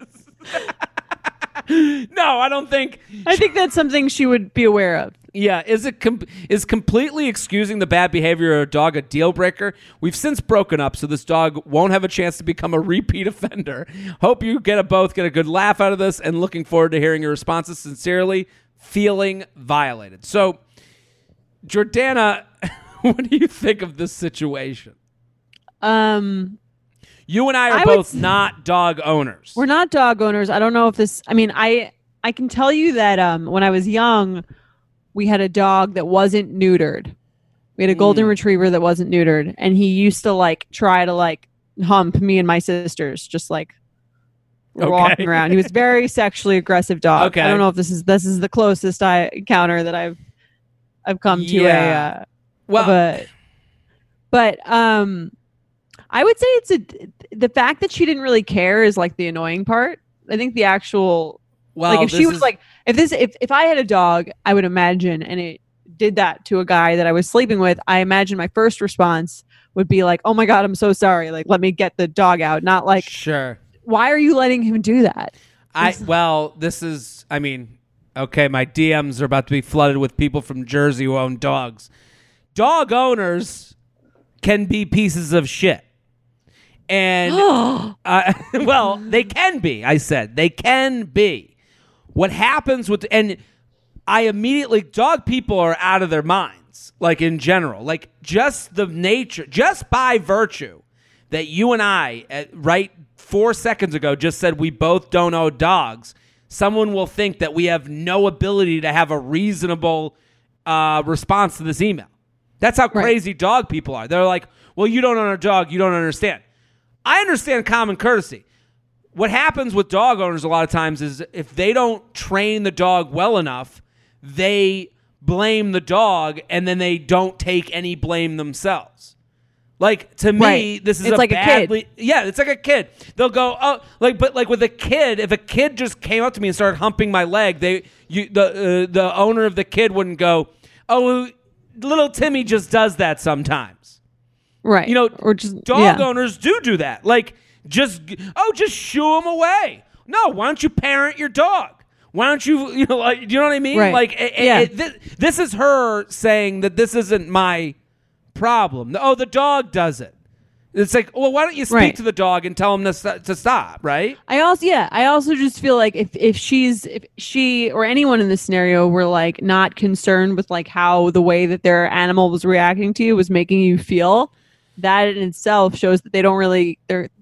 is. No, I don't think. I think that's something she would be aware of. Yeah, is completely excusing the bad behavior of a dog a deal breaker? We've since broken up, so this dog won't have a chance to become a repeat offender. Hope you both get a good laugh out of this, and looking forward to hearing your responses. Sincerely, feeling violated. So, Jordana, what do you think of this situation? You and I are both not dog owners. We're not dog owners. I don't know if this... I mean, I can tell you that when I was young, we had a dog that wasn't neutered. We had a golden retriever that wasn't neutered. And he used to, try to, hump me and my sisters, just, walking around. He was a very sexually aggressive dog. Okay. I don't know if this is the closest encounter that I've come to But I would say the fact that she didn't really care is the annoying part. I think the actual if she was if I had a dog, I would imagine, and it did that to a guy that I was sleeping with, I imagine my first response would be oh my God, I'm so sorry. Let me get the dog out. Not sure. Why are you letting him do that? My DMs are about to be flooded with people from Jersey who own dogs. Dog owners can be pieces of shit. And, they can be, I said. They can be. What happens and I immediately, dog people are out of their minds, in general. Just the nature, just by virtue that you and I, right 4 seconds ago, just said we both don't own dogs, someone will think that we have no ability to have a reasonable response to this email. That's how crazy dog people are. They're like, well, you don't own a dog. You don't understand. I understand common courtesy. What happens with dog owners a lot of times is if they don't train the dog well enough, they blame the dog and then they don't take any blame themselves. Like, to me, this is it's like a kid. Yeah, it's like a kid. They'll go, oh, but with a kid, if a kid just came up to me and started humping my leg, the owner of the kid wouldn't go, oh, little Timmy just does that sometimes. Right. Or just dog owners do that. Like, just shoo him away. No, why don't you parent your dog? Why don't you, you know what I mean? Right. Like, this is her saying that this isn't my problem. Oh, the dog does it. It's like, well, why don't you speak to the dog and tell him to stop, right? I also just feel like if she or anyone in this scenario were like not concerned with like how the way that their animal was reacting to you was making you feel, that in itself shows that they don't really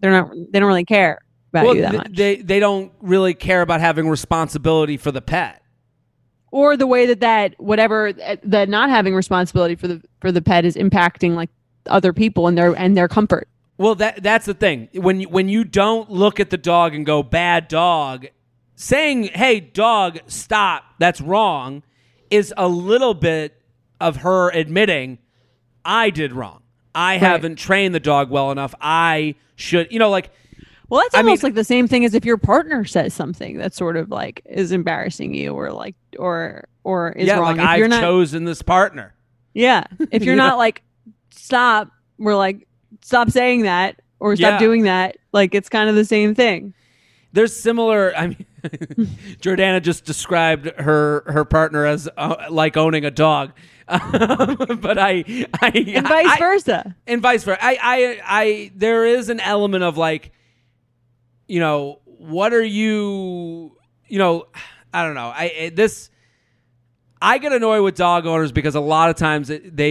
care about you that much. They don't really care about having responsibility for the pet. Or the way that whatever that not having responsibility for the pet is impacting like other people and their comfort. Well, that's the thing. When you don't look at the dog and go, bad dog, saying, hey, dog, stop, that's wrong, is a little bit of her admitting, I did wrong. I haven't trained the dog well enough. I should, well, that's almost like the same thing as if your partner says something that sort of like is embarrassing you or like or is wrong. Like I've chosen this partner. Yeah. If you're not like, stop, we're like, stop saying that or stop doing that. Like, it's kind of the same thing. There's similar, Jordana just described her partner as like owning a dog. But and vice versa. And vice versa. There is an element of like, what are you, I don't know. I get annoyed with dog owners because a lot of times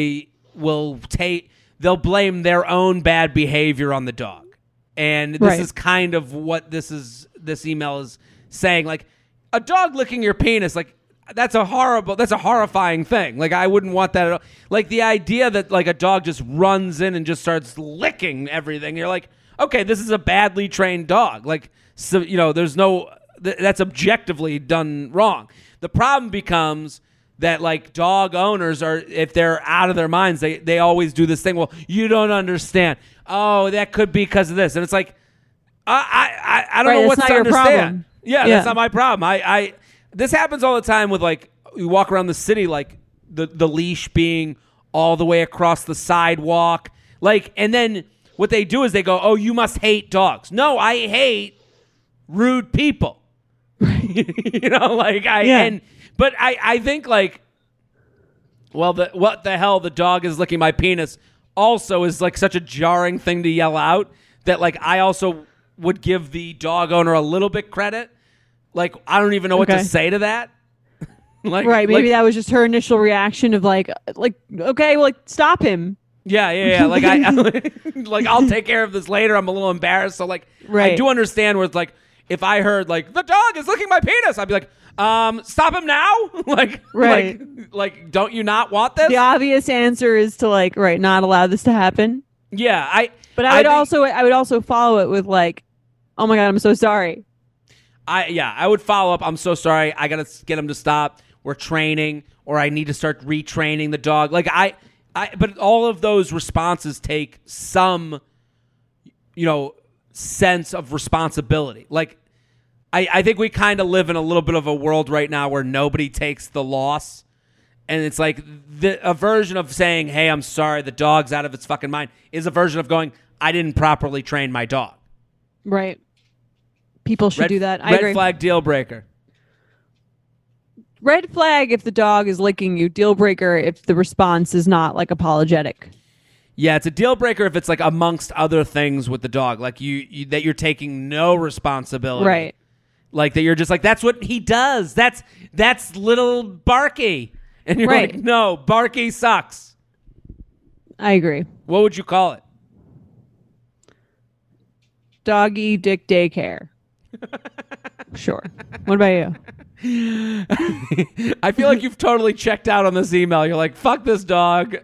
they'll blame their own bad behavior on the dog. And this is kind of what this email is saying. Like, a dog licking your penis, like, that's a horrifying thing. Like, I wouldn't want that at all. Like, the idea that like a dog just runs in and just starts licking everything. You're like, okay, this is a badly trained dog. Like, so, that's objectively done wrong. The problem becomes that like dog owners are, if they're out of their minds, they always do this thing. Well, you don't understand. Oh, that could be because of this. And it's like, I don't know what's to understand. Problem. Yeah, that's not my problem. This happens all the time with like, you walk around the city, like the leash being all the way across the sidewalk. Like, and then what they do is they go, oh, you must hate dogs. No, I hate rude people. But I think like, well, what the hell, the dog is licking my penis also is like such a jarring thing to yell out that like I also would give the dog owner a little bit credit. Like, I don't even know what to say to that. Maybe that was just her initial reaction of like, okay, well, like, stop him. Yeah. Like I'll take care of this later. I'm a little embarrassed. So like, I do understand where it's like, if I heard like the dog is licking my penis, I'd be like, stop him now. Like, don't you not want this? The obvious answer is to like, not allow this to happen. Yeah. I would also follow it with like, oh my God, I'm so sorry. I would follow up. I'm so sorry. I got to get him to stop. We're training, or I need to start retraining the dog. Like but all of those responses take some, sense of responsibility. Like, I think we kind of live in a little bit of a world right now where nobody takes the loss. And it's like a version of saying, hey, I'm sorry, the dog's out of its fucking mind, is a version of going, I didn't properly train my dog. Right. People should do that. I agree. Red flag, deal breaker. Red flag if the dog is licking you. Deal breaker if the response is not like apologetic. Yeah, it's a deal breaker if it's like amongst other things with the dog, like you that you're taking no responsibility. Right. Like that you're just like, that's what he does. That's little Barky. And you're like, no, Barky sucks. I agree. What would you call it? Doggy dick daycare. Sure. What about you? I feel like you've totally checked out on this email. You're like, fuck this dog.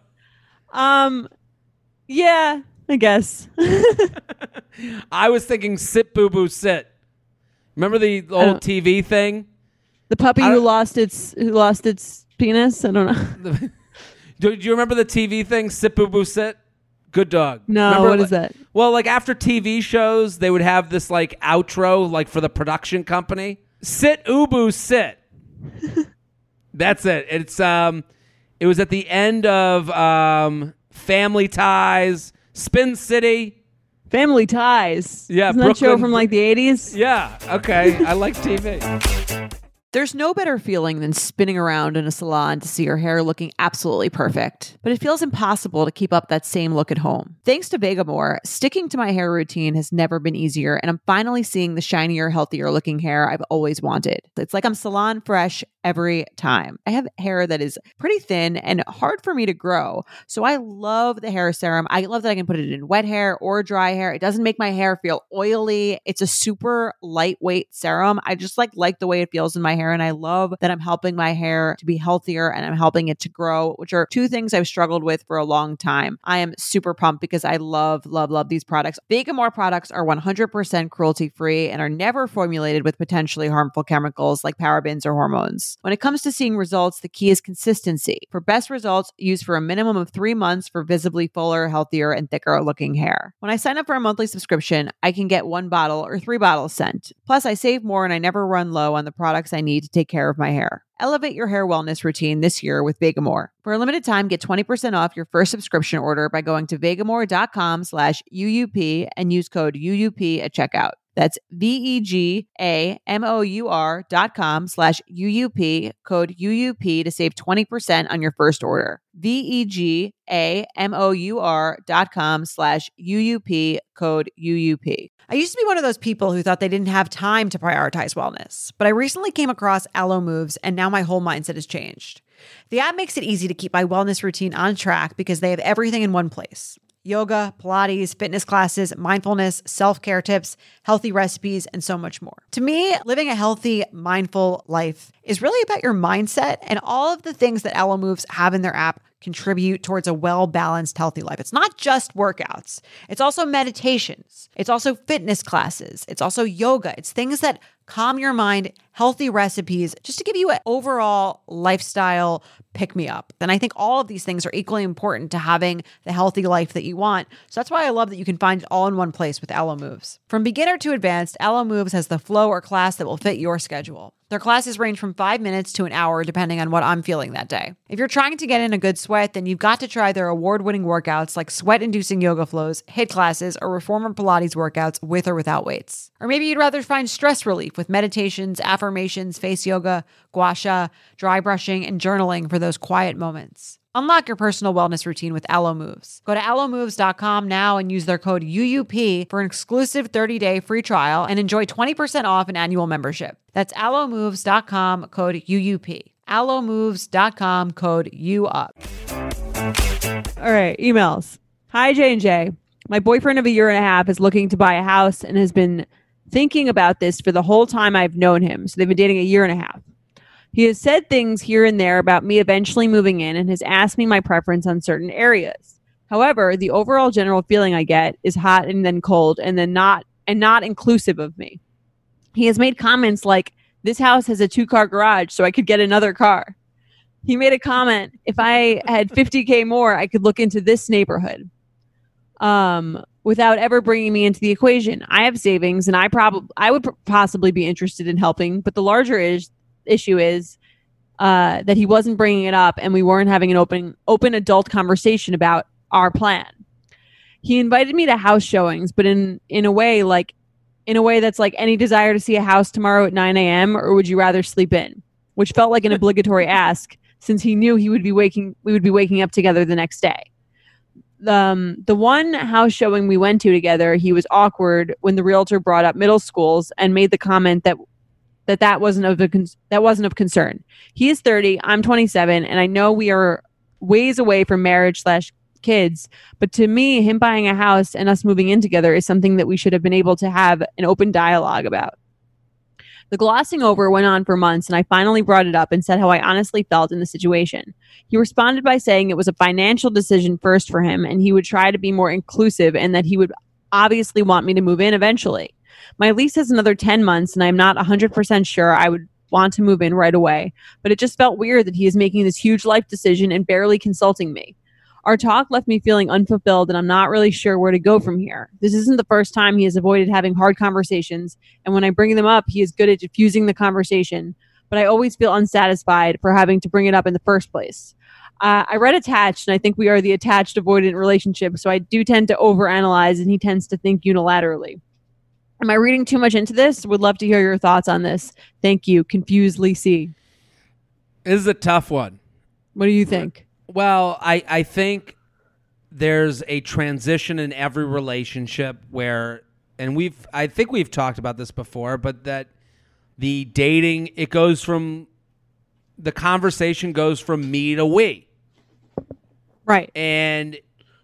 Yeah, I guess. I was thinking sit boo boo sit. Remember the old TV thing? The puppy who lost its penis? I don't know. Do you remember the TV thing, sit boo boo sit? Good dog. No, remember, what is that? Well, like after TV shows, they would have this like outro like for the production company. Sit Ubu sit. That's it. It's it was at the end of Family Ties, Spin City. Family Ties. Yeah, Isn't that show from like the 80s? Yeah, okay. I like TV. There's no better feeling than spinning around in a salon to see your hair looking absolutely perfect, but it feels impossible to keep up that same look at home. Thanks to Vegamour, sticking to my hair routine has never been easier, and I'm finally seeing the shinier, healthier looking hair I've always wanted. It's like I'm salon fresh every time. I have hair that is pretty thin and hard for me to grow, so I love the hair serum. I love that I can put it in wet hair or dry hair. It doesn't make my hair feel oily. It's a super lightweight serum. I just like the way it feels in my hair. And I love that I'm helping my hair to be healthier and I'm helping it to grow, which are two things I've struggled with for a long time. I am super pumped because I love these products. Vegamour products are 100% cruelty free and are never formulated with potentially harmful chemicals like parabens or hormones. When it comes to seeing results, the key is consistency. For best results, use for a minimum of 3 months for visibly fuller, healthier, and thicker looking hair. When I sign up for a monthly subscription, I can get 1 bottle or 3 bottles sent. Plus, I save more and I never run low on the products I need to take care of my hair. Elevate your hair wellness routine this year with Vegamour. For a limited time, get 20% off your first subscription order by going to vegamour.com/UUP and use code UUP at checkout. That's vegamour.com/UUP, code UUP to save 20% on your first order. vegamour.com/UUP, code UUP. I used to be one of those people who thought they didn't have time to prioritize wellness, but I recently came across Alo Moves and now my whole mindset has changed. The app makes it easy to keep my wellness routine on track because they have everything in one place. Yoga, Pilates, fitness classes, mindfulness, self-care tips, healthy recipes, and so much more. To me, living a healthy, mindful life is really about your mindset, and all of the things that Alo Moves have in their app contribute towards a well-balanced, healthy life. It's not just workouts. It's also meditations. It's also fitness classes. It's also yoga. It's things that calm your mind, healthy recipes, just to give you an overall lifestyle pick-me-up. And I think all of these things are equally important to having the healthy life that you want. So that's why I love that you can find it all in one place with Alo Moves. From beginner to advanced, Alo Moves has the flow or class that will fit your schedule. Their classes range from 5 minutes to an hour, depending on what I'm feeling that day. If you're trying to get in a good sweat, then you've got to try their award-winning workouts like sweat-inducing yoga flows, HIIT classes, or reformer Pilates workouts with or without weights. Or maybe you'd rather find stress relief with meditations, affirmations, face yoga, gua sha, dry brushing, and journaling for those quiet moments. Unlock your personal wellness routine with Alo Moves. Go to alomoves.com now and use their code UUP for an exclusive 30-day free trial and enjoy 20% off an annual membership. That's alomoves.com, code UUP. alomoves.com, code UUP. All right, emails. Hi, J&J. My boyfriend of a year and a half is looking to buy a house and has been thinking about this for the whole time I've known him. So they've been dating a year and a half. He has said things here and there about me eventually moving in and has asked me my preference on certain areas. However, the overall general feeling I get is hot and then cold and then not inclusive of me. He has made comments like, this house has a 2-car garage, so I could get another car. He made a comment, if I had $50K more, I could look into this neighborhood. Without ever bringing me into the equation. I have savings and I would possibly be interested in helping, but the larger issue is that he wasn't bringing it up and we weren't having an open adult conversation about our plan. He invited me to house showings, but in a way that's like, any desire to see a house tomorrow at 9 a.m. or would you rather sleep in? Which felt like an obligatory ask since he knew we would be waking up together the next day. The one house showing we went to together, he was awkward when the realtor brought up middle schools and made the comment that wasn't of concern. He is 30, I'm 27, and I know we are ways away from marriage/kids, but to me, him buying a house and us moving in together is something that we should have been able to have an open dialogue about. The glossing over went on for months, and I finally brought it up and said how I honestly felt in the situation. He responded by saying it was a financial decision first for him, and he would try to be more inclusive and that he would obviously want me to move in eventually. My lease has another 10 months, and I'm not 100% sure I would want to move in right away, but it just felt weird that he is making this huge life decision and barely consulting me. Our talk left me feeling unfulfilled, and I'm not really sure where to go from here. This isn't the first time he has avoided having hard conversations, and when I bring them up, he is good at diffusing the conversation, but I always feel unsatisfied for having to bring it up in the first place. I read attached, and I think we are the attached avoidant relationship, so I do tend to overanalyze, and he tends to think unilaterally. Am I reading too much into this? Would love to hear your thoughts on this. Thank you. Confusedly C. This is a tough one. What do you think? Well, I think there's a transition in every relationship where, and I think we've talked about this before, but that the dating, the conversation goes from me to we. Right. And,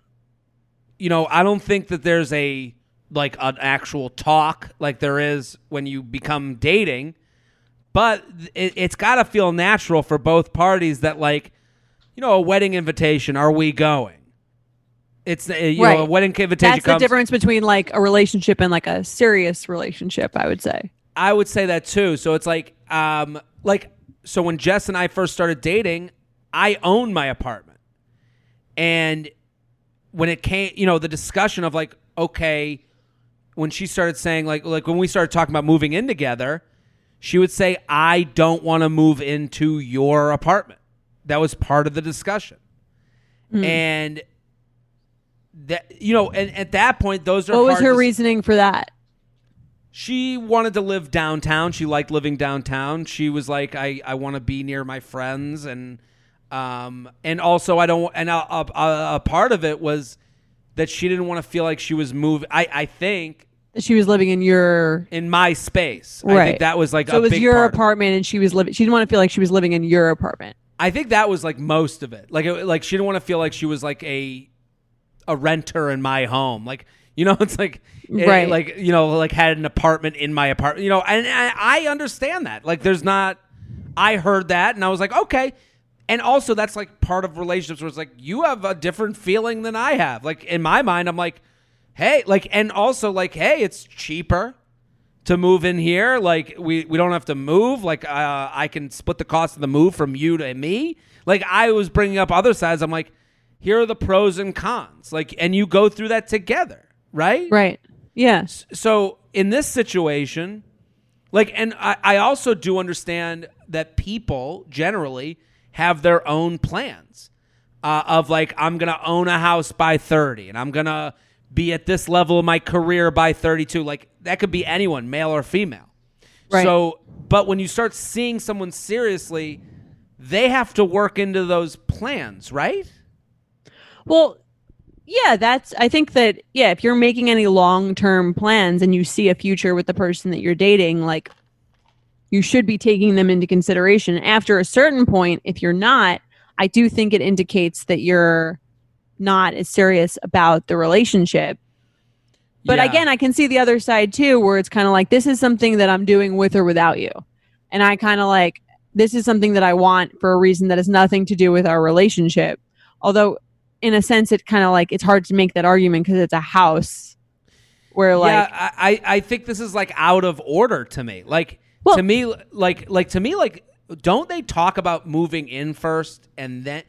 I don't think that there's an actual talk like there is when you become dating, but it's got to feel natural for both parties that a wedding invitation, are we going? It's a wedding invitation. That's the difference between a relationship and a serious relationship, I would say. I would say that too. So it's so when Jess and I first started dating, I owned my apartment. And when it came, the discussion of okay, when she started saying when we started talking about moving in together, she would say, I don't want to move into your apartment. That was part of the discussion. And that, and at that point, those are What was her reasoning for that? She wanted to live downtown. She liked living downtown. She was like, I want to be near my friends. And also I don't, and a part of it was that she didn't want to feel like she was moving. I think she was living in my space. Right. I think that was so it was your apartment and she didn't want to feel like she was living in your apartment. I think that was most of it. She didn't want to feel like she was a renter in my home. It's right. Had an apartment in my apartment, and I understand that. I heard that and I was like, okay. And also that's part of relationships where it's you have a different feeling than I have. In my mind, I'm like, hey, and also hey, it's cheaper to move in here. We don't have to move. I can split the cost of the move from you to me. I was bringing up other sides. I'm like, here are the pros and cons. And you go through that together, right? Right. Yeah. So in this situation, and I also do understand that people generally have their own plans of I'm going to own a house by 30 and I'm going to be at this level of my career by 32. That could be anyone, male or female. Right. So, but when you start seeing someone seriously, they have to work into those plans, right? Well, yeah, I think that, if you're making any long-term plans and you see a future with the person that you're dating, you should be taking them into consideration. After a certain point, if you're not, I do think it indicates that you're not as serious about the relationship. But again, I can see the other side too, where it's kind of this is something that I'm doing with or without you. And I kind of this is something that I want for a reason that has nothing to do with our relationship. Although in a sense, it kind of it's hard to make that argument because it's a house where I think this is out of order to me. To me, don't they talk about moving in first and then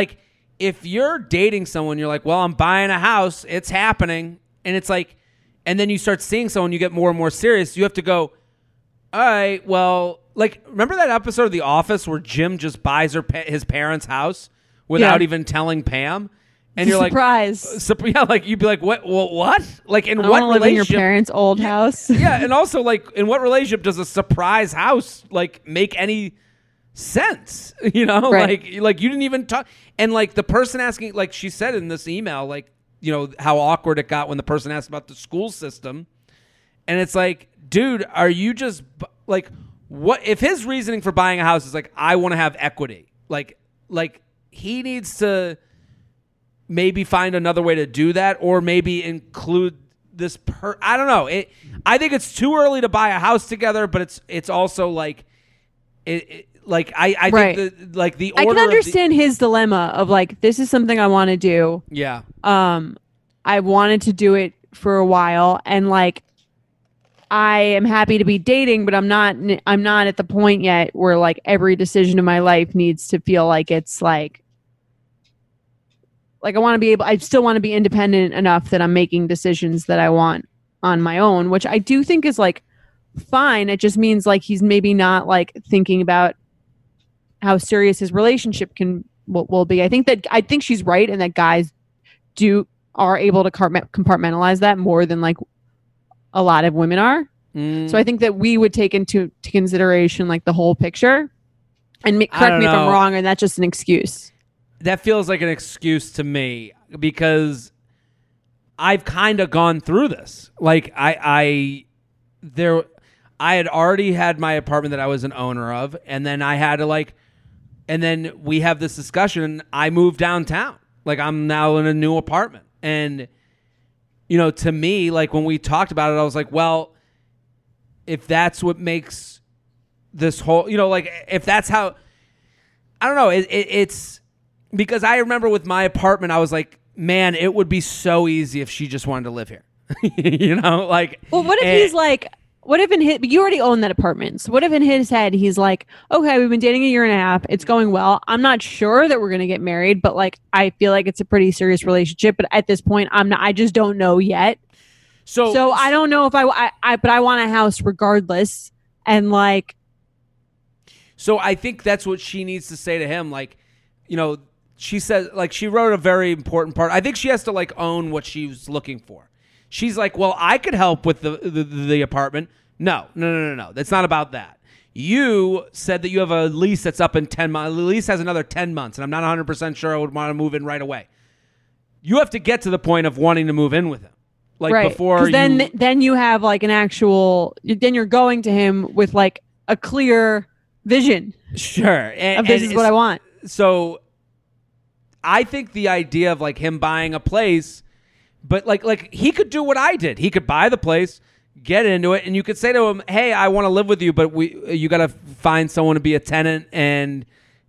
if you're dating someone, you're well, I'm buying a house, it's happening. And it's and then you start seeing someone, you get more and more serious. You have to go, all right, well, remember that episode of The Office where Jim just buys his parents' house without even telling Pam? And you're surprise. You'd be what? Well, what? In I what relationship? Live in your parents' old house. Yeah, and also in what relationship does a surprise house make any sense? Right. You didn't even talk. And the person asking, she said in this email, how awkward it got when the person asked about the school system, and it's dude, are you just what if his reasoning for buying a house is I want to have equity? He needs to maybe find another way to do that, or maybe include I don't know. I think it's too early to buy a house together, but it's also like I Right. think the I order can understand his dilemma of like, this is something I want to do. Yeah. I wanted to do it for a while, and like, I am happy to be dating, but I'm not at the point yet where like every decision in my life needs to feel like it's like I still want to be independent enough that I'm making decisions that I want on my own, which I do think is like fine. It just means like he's maybe not like thinking about how serious his relationship will be. I think she's right, and that guys are able to compartmentalize that more than like a lot of women are. So I think that we would take into consideration like the whole picture, and correct me if I'm wrong, and that's just an excuse. That feels like an excuse to me because I've kind of gone through this. Like I had already had my apartment that I was an owner of, and then I had to and then we have this discussion. I moved downtown. Like I'm now in a new apartment, and to me, like when we talked about it, I was like, well, if that's what makes this whole, like if that's how, I don't know, it's because I remember with my apartment, I was like, man, it would be so easy if she just wanted to live here, like. Well, what if he's like, what if you already own that apartment. So what if in his head, he's like, okay, we've been dating a year and a half. It's going well. I'm not sure that we're going to get married, but like, I feel like it's a pretty serious relationship. But at this point, I just don't know yet. So I don't know if but I want a house regardless. And like, so I think that's what she needs to say to him. Like, she says, like, she wrote a very important part. I think she has to like own what she's looking for. She's like, well, I could help with the apartment. No. That's not about that. You said that you have a lease that's up in 10 months. The lease has another 10 months, and I'm not 100% sure I would want to move in right away. You have to get to the point of wanting to move in with him. Like right. Before then you have like an actual, then you're going to him with like a clear vision. Sure. Of this is what I want. So I think the idea of like him buying a place, but like he could do what I did. He could buy the place, get into it, and you could say to him, "Hey, I want to live with you, but you got to find someone to be a tenant and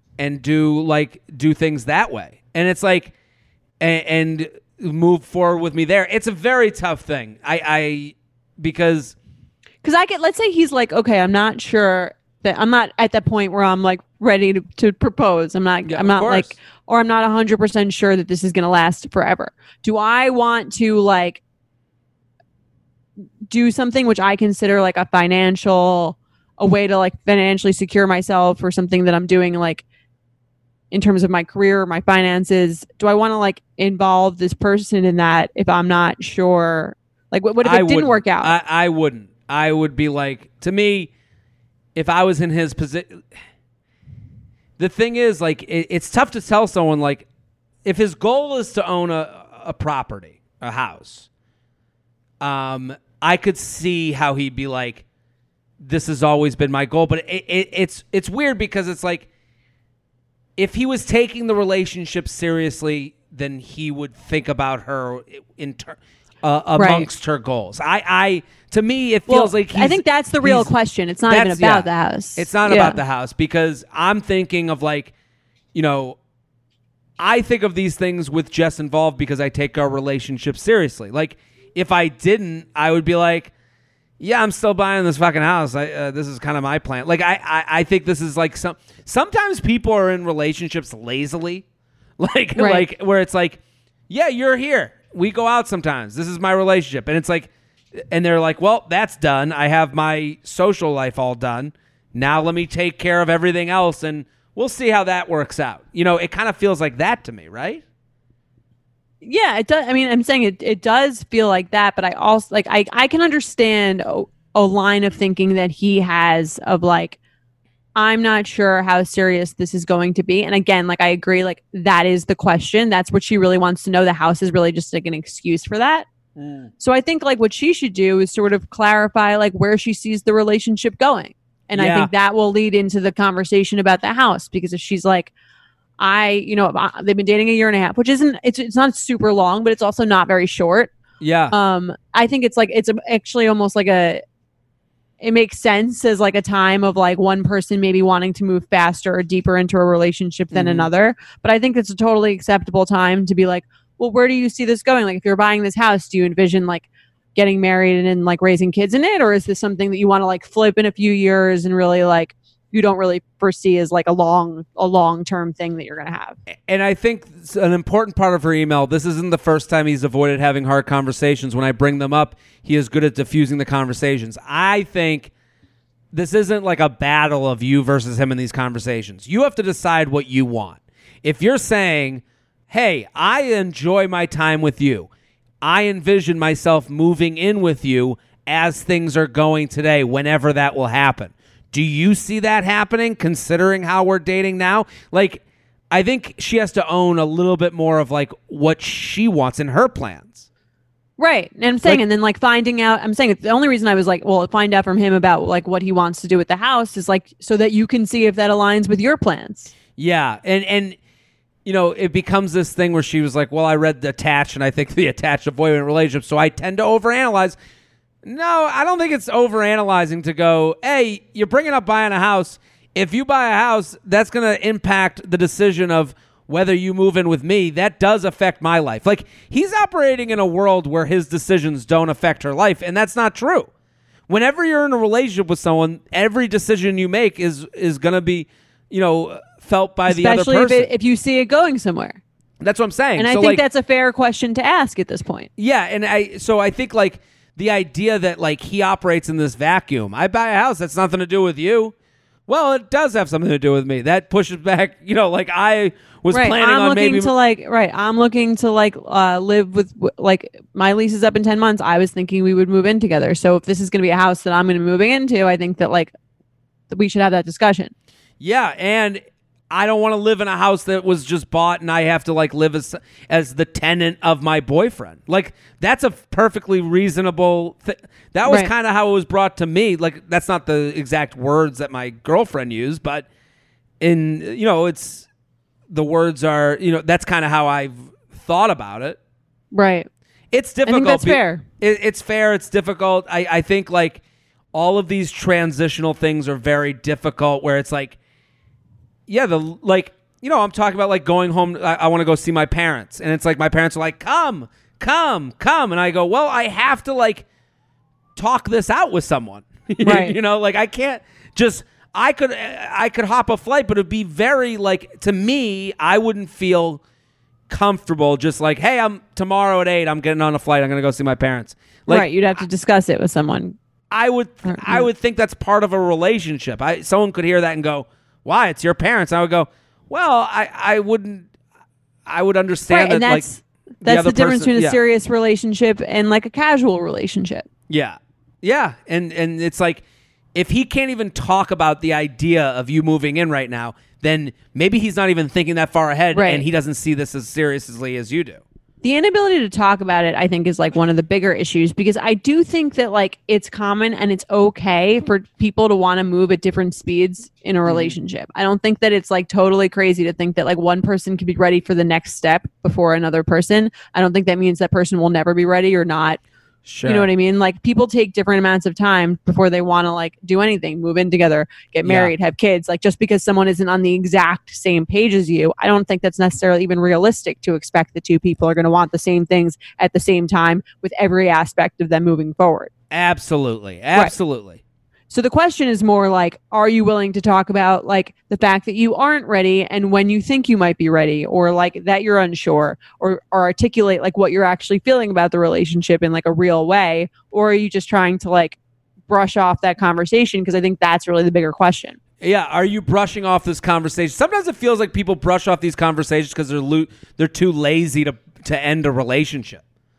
do things that way." And it's like and move forward with me there. It's a very tough thing. Because let's say he's like, "Okay, I'm not sure that I'm not at that point where I'm like ready to propose. I'm not like, or I'm not 100% sure that this is going to last forever. Do I want to like do something which I consider like a way to like financially secure myself, or something that I'm doing like in terms of my career or my finances? Do I want to like involve this person in that if I'm not sure? Like what if it didn't work out? I wouldn't. I would be like, to me, if I was in his position, the thing is, like, it's tough to tell someone, like, if his goal is to own a property, a house, I could see how he'd be like, this has always been my goal. But it's weird because it's like, if he was taking the relationship seriously, then he would think about her amongst her goals. To me, it feels like I think that's the real question. It's not even about the house. It's not about the house, because I'm thinking of like, I think of these things with Jess involved because I take our relationship seriously. Like, if I didn't, I would be like, yeah, I'm still buying this fucking house. This is kind of my plan. Like, I think this is like sometimes people are in relationships lazily, like, right. like where it's like, yeah, you're here. We go out sometimes. This is my relationship. And it's like, and they're like, well, that's done. I have my social life all done. Now let me take care of everything else, and we'll see how that works out. It kind of feels like that to me, right? Yeah, it does. I mean, I'm saying it does feel like that, but I also like I can understand a line of thinking that he has of like, I'm not sure how serious this is going to be. And again, like, I agree, like, that is the question. That's what she really wants to know. The house is really just like an excuse for that. So I think like what she should do is sort of clarify like where she sees the relationship going. And I think that will lead into the conversation about the house, because if she's like, they've been dating a year and a half, which it's not super long, but it's also not very short. Yeah. I think it's like actually almost like it makes sense as like a time of like one person maybe wanting to move faster or deeper into a relationship than another. But I think it's a totally acceptable time to be like, well, where do you see this going? Like if you're buying this house, do you envision like getting married and like raising kids in it? Or is this something that you want to like flip in a few years and really like you don't really foresee as like a long-term thing that you're going to have? And I think an important part of her email, this isn't the first time he's avoided having hard conversations. When I bring them up, he is good at diffusing the conversations. I think this isn't like a battle of you versus him in these conversations. You have to decide what you want. If you're saying, hey, I enjoy my time with you, I envision myself moving in with you as things are going today, whenever that will happen. Do you see that happening, considering how we're dating now? Like, I think she has to own a little bit more of like what she wants in her plans. Right. And I'm saying, and then like finding out, I'm saying the only reason I was like, well, find out from him about like what he wants to do with the house is like, so that you can see if that aligns with your plans. Yeah. And you know, it becomes this thing where she was like, well, I read the attached and I think the attached avoidant relationship. So I tend to overanalyze. No, I don't think it's overanalyzing to go, hey, you're bringing up buying a house. If you buy a house, that's going to impact the decision of whether you move in with me. That does affect my life. Like, he's operating in a world where his decisions don't affect her life, and that's not true. Whenever you're in a relationship with someone, every decision you make is going to be, you know, felt by the other person. Especially if you see it going somewhere. That's what I'm saying. And I think that's a fair question to ask at this point. Yeah, and I think like the idea that like he operates in this vacuum. I buy a house, that's nothing to do with you. Well, it does have something to do with me. That pushes back, you know, like I was planning on maybe. I'm looking to live with, like, my lease is up in 10 months. I was thinking we would move in together. So if this is going to be a house that I'm going to be moving into, I think that like that we should have that discussion. Yeah, and I don't want to live in a house that was just bought and I have to like live as the tenant of my boyfriend. Like, that's a perfectly reasonable that was kind of how it was brought to me. Like, that's not the exact words that my girlfriend used, but it's the words are, that's kind of how I've thought about it. Right. It's difficult. I think that's fair. It's fair. It's difficult. I think like all of these transitional things are very difficult where it's like, yeah, I'm talking about like going home. I want to go see my parents. And it's like my parents are like, come. And I go, well, I have to like talk this out with someone. Right. Like I can't just, I could hop a flight, but it'd be very like, to me, I wouldn't feel comfortable just like, hey, I'm tomorrow at 8, I'm getting on a flight. I'm going to go see my parents. Like, right. You'd have to discuss it with someone. I would think that's part of a relationship. Someone could hear that and go, why? It's your parents. I would go, well, I would understand right, that. And that's the difference between a serious relationship and like a casual relationship. Yeah. Yeah. And it's like, if he can't even talk about the idea of you moving in right now, then maybe he's not even thinking that far ahead, and he doesn't see this as seriously as you do. The inability to talk about it, I think, is like one of the bigger issues, because I do think that like it's common and it's okay for people to want to move at different speeds in a relationship. I don't think that it's like totally crazy to think that like one person can be ready for the next step before another person. I don't think that means that person will never be ready or not. Sure. You know what I mean? Like, people take different amounts of time before they want to like do anything, move in together, get married, have kids. Like, just because someone isn't on the exact same page as you, I don't think that's necessarily even realistic to expect the two people are going to want the same things at the same time with every aspect of them moving forward. Absolutely. Right. So the question is more like, are you willing to talk about like the fact that you aren't ready and when you think you might be ready, or like that you're unsure, or articulate like what you're actually feeling about the relationship in like a real way? Or are you just trying to like brush off that conversation? Because I think that's really the bigger question. Yeah. Are you brushing off this conversation? Sometimes it feels like people brush off these conversations because they're too lazy to end a relationship.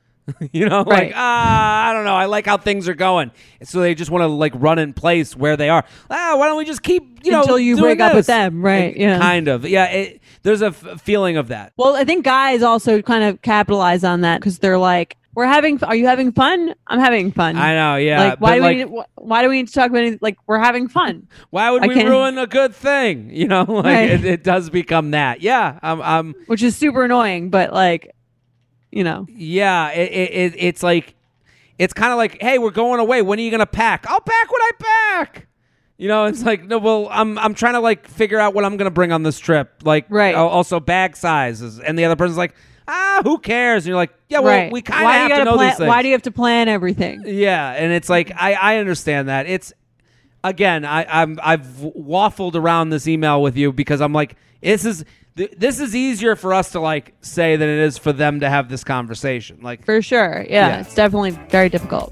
Like, I don't know, I like how things are going, so they just want to like run in place where they are. Why don't we just keep until you break up with them, right? Yeah, kind of. Yeah, there's a feeling of that. Well, I think guys also kind of capitalize on that because they're like, are you having fun? I'm having fun. I know, yeah. Like, why do we need to talk about anything? Like, we're having fun. Why would we ruin a good thing? It does become that. Yeah, I'm which is super annoying, but like, you know. Yeah, it's like, it's kind of like, hey, we're going away. When are you gonna pack? I'll pack when I pack. You know, it's like, no, well, I'm trying to like figure out what I'm gonna bring on this trip. Like, right. Also bag sizes, and the other person's like, who cares? And you're like, yeah, well, we kind of have to know these things. Why do you have to plan everything? Yeah, and it's like, I understand that. It's, again, I've waffled around this email with you because I'm like, this is easier for us to like say than it is for them to have this conversation. Like, for sure. Yeah. It's definitely very difficult.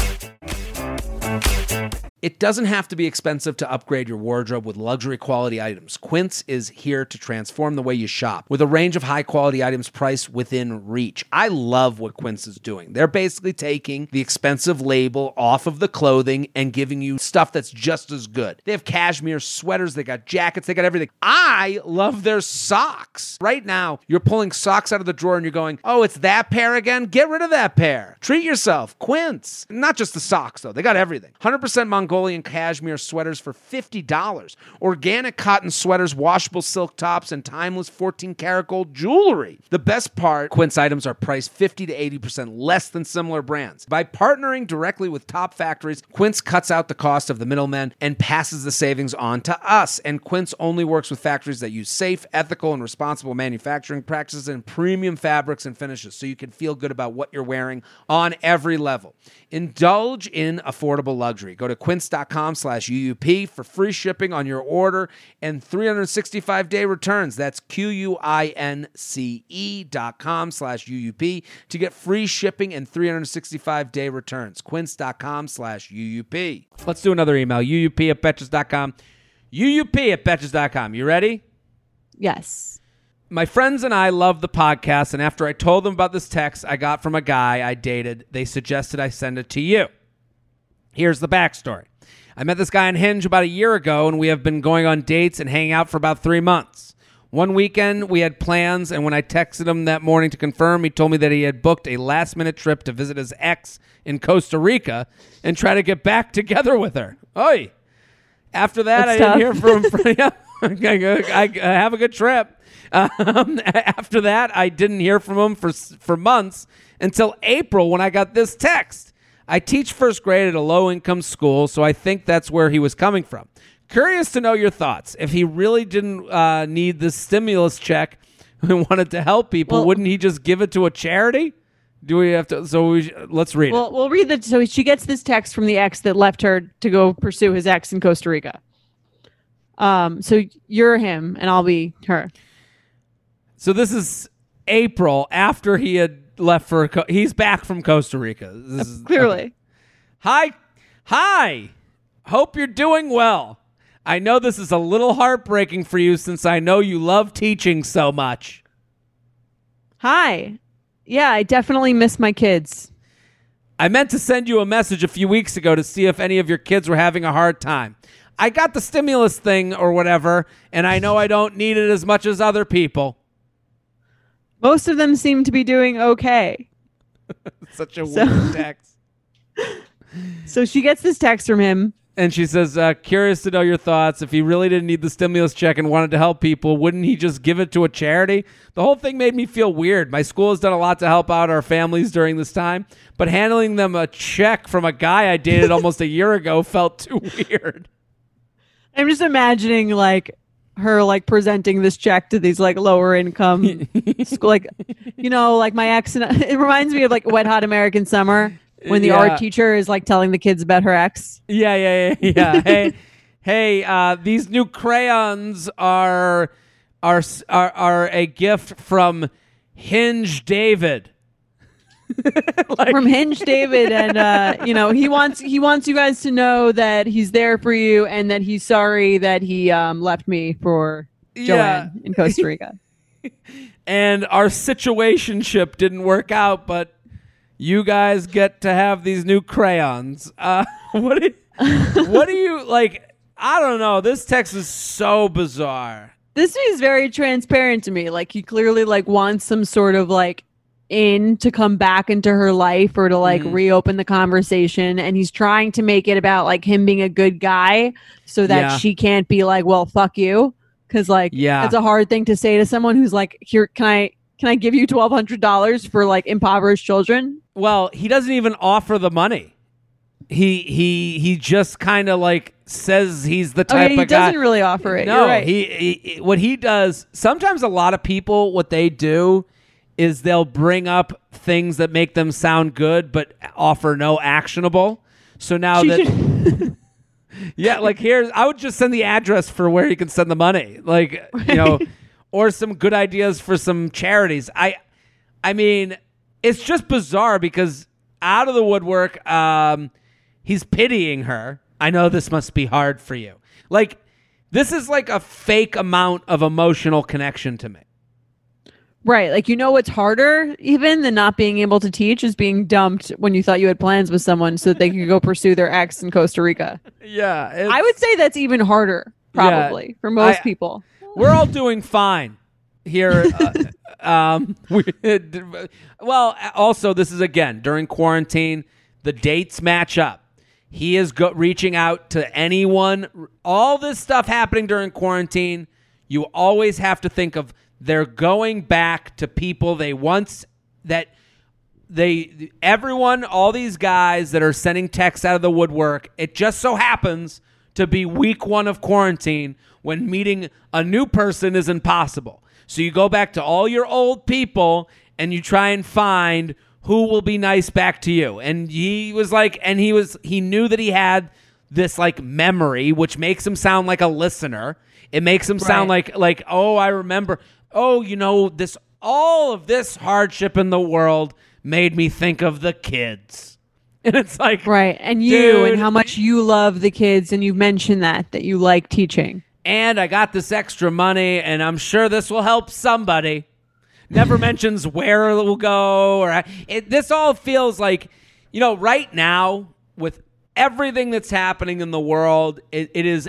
It doesn't have to be expensive to upgrade your wardrobe with luxury quality items. Quince is here to transform the way you shop with a range of high quality items priced within reach. I love what Quince is doing. They're basically taking the expensive label off of the clothing and giving you stuff that's just as good. They have cashmere sweaters, they got jackets, they got everything. I love their socks. Right now, you're pulling socks out of the drawer and you're going, oh, it's that pair again? Get rid of that pair. Treat yourself. Quince. Not just the socks, though. They got everything. 100% Mongolian cashmere sweaters for $50. Organic cotton sweaters, washable silk tops, and timeless 14-karat gold jewelry. The best part, Quince items are priced 50 to 80% less than similar brands. By partnering directly with top factories, Quince cuts out the cost of the middlemen and passes the savings on to us. And Quince only works with factories that use safe, ethical, and responsible manufacturing practices and premium fabrics and finishes, so you can feel good about what you're wearing on every level. Indulge in affordable luxury. Go to quince.com/UUP for free shipping on your order and 365-day returns. That's QUINCE.com/UUP to get free shipping and 365-day returns. Quince.com/UUP. Let's do another email. UUP@Betches.com. UUP@Betches.com. You ready? Yes. My friends and I love the podcast, and after I told them about this text I got from a guy I dated, they suggested I send it to you. Here's the backstory. I met this guy on Hinge about a year ago, and we have been going on dates and hanging out for about 3 months. One weekend, we had plans, and when I texted him that morning to confirm, he told me that he had booked a last-minute trip to visit his ex in Costa Rica and try to get back together with her. Oy! After that, I didn't hear from him. I have a good trip. After that, I didn't hear from him for months until April when I got this text. I teach first grade at a low-income school, so I think that's where he was coming from. Curious to know your thoughts. If he really didn't need the stimulus check and wanted to help people, wouldn't he just give it to a charity? Do we have to? Let's read it. Well, we'll read that. So she gets this text from the ex that left her to go pursue his ex in Costa Rica. So you're him and I'll be her. So this is April after he had left for. He's back from Costa Rica. This is, clearly. Okay. Hi. Hope you're doing well. I know this is a little heartbreaking for you since I know you love teaching so much. Hi. Yeah, I definitely miss my kids. I meant to send you a message a few weeks ago to see if any of your kids were having a hard time. I got the stimulus thing or whatever, and I know I don't need it as much as other people. Most of them seem to be doing okay. Such a weird text. So she gets this text from him. And she says, curious to know your thoughts. If he really didn't need the stimulus check and wanted to help people, wouldn't he just give it to a charity? The whole thing made me feel weird. My school has done a lot to help out our families during this time, but handling them a check from a guy I dated almost a year ago felt too weird. I'm just imagining like her like presenting this check to these like lower income school, like, you know, like my ex. And it reminds me of like Wet Hot American Summer. When the art teacher is like telling the kids about her ex. Yeah. Hey, these new crayons are a gift from Hinge David. From Hinge David, and you know, he wants you guys to know that he's there for you and that he's sorry that he left me for Joanne in Costa Rica. And our situationship didn't work out, but you guys get to have these new crayons. What do you like? I don't know. This text is so bizarre. This is very transparent to me. Like he clearly like wants some sort of like in to come back into her life or to like reopen the conversation, and he's trying to make it about like him being a good guy so that she can't be like, well, fuck you, because like it's a hard thing to say to someone who's like, here, can I Can I give you $1,200 for like impoverished children? Well, he doesn't even offer the money. He just kind of like says he's the type of guy. He doesn't really offer it. No, You're right. he what he does. Sometimes a lot of people, what they do is they'll bring up things that make them sound good, but offer no actionable. So now yeah, like here's, I would just send the address for where you can send the money, like or some good ideas for some charities. I mean, it's just bizarre because out of the woodwork, he's pitying her. I know this must be hard for you. Like, this is like a fake amount of emotional connection to me. Right. Like, what's harder even than not being able to teach is being dumped when you thought you had plans with someone so that they could go pursue their ex in Costa Rica. Yeah. I would say that's even harder, probably, for most people. We're all doing fine here. Well, also, this is, again, during quarantine, the dates match up. He is reaching out to anyone. All this stuff happening during quarantine, you always have to think of they're going back to people everyone, all these guys that are sending texts out of the woodwork, it just so happens to be week 1 of quarantine when meeting a new person is impossible. So you go back to all your old people and you try and find who will be nice back to you. And he was like, he knew that he had this like memory, which makes him sound like a listener. It makes him sound like, oh, I remember. Oh, all of this hardship in the world made me think of the kids. And it's like, right. And and how much you love the kids. And you've mentioned that you like teaching. And I got this extra money and I'm sure this will help somebody. Never mentions where it will go. This all feels like, right now with everything that's happening in the world, there's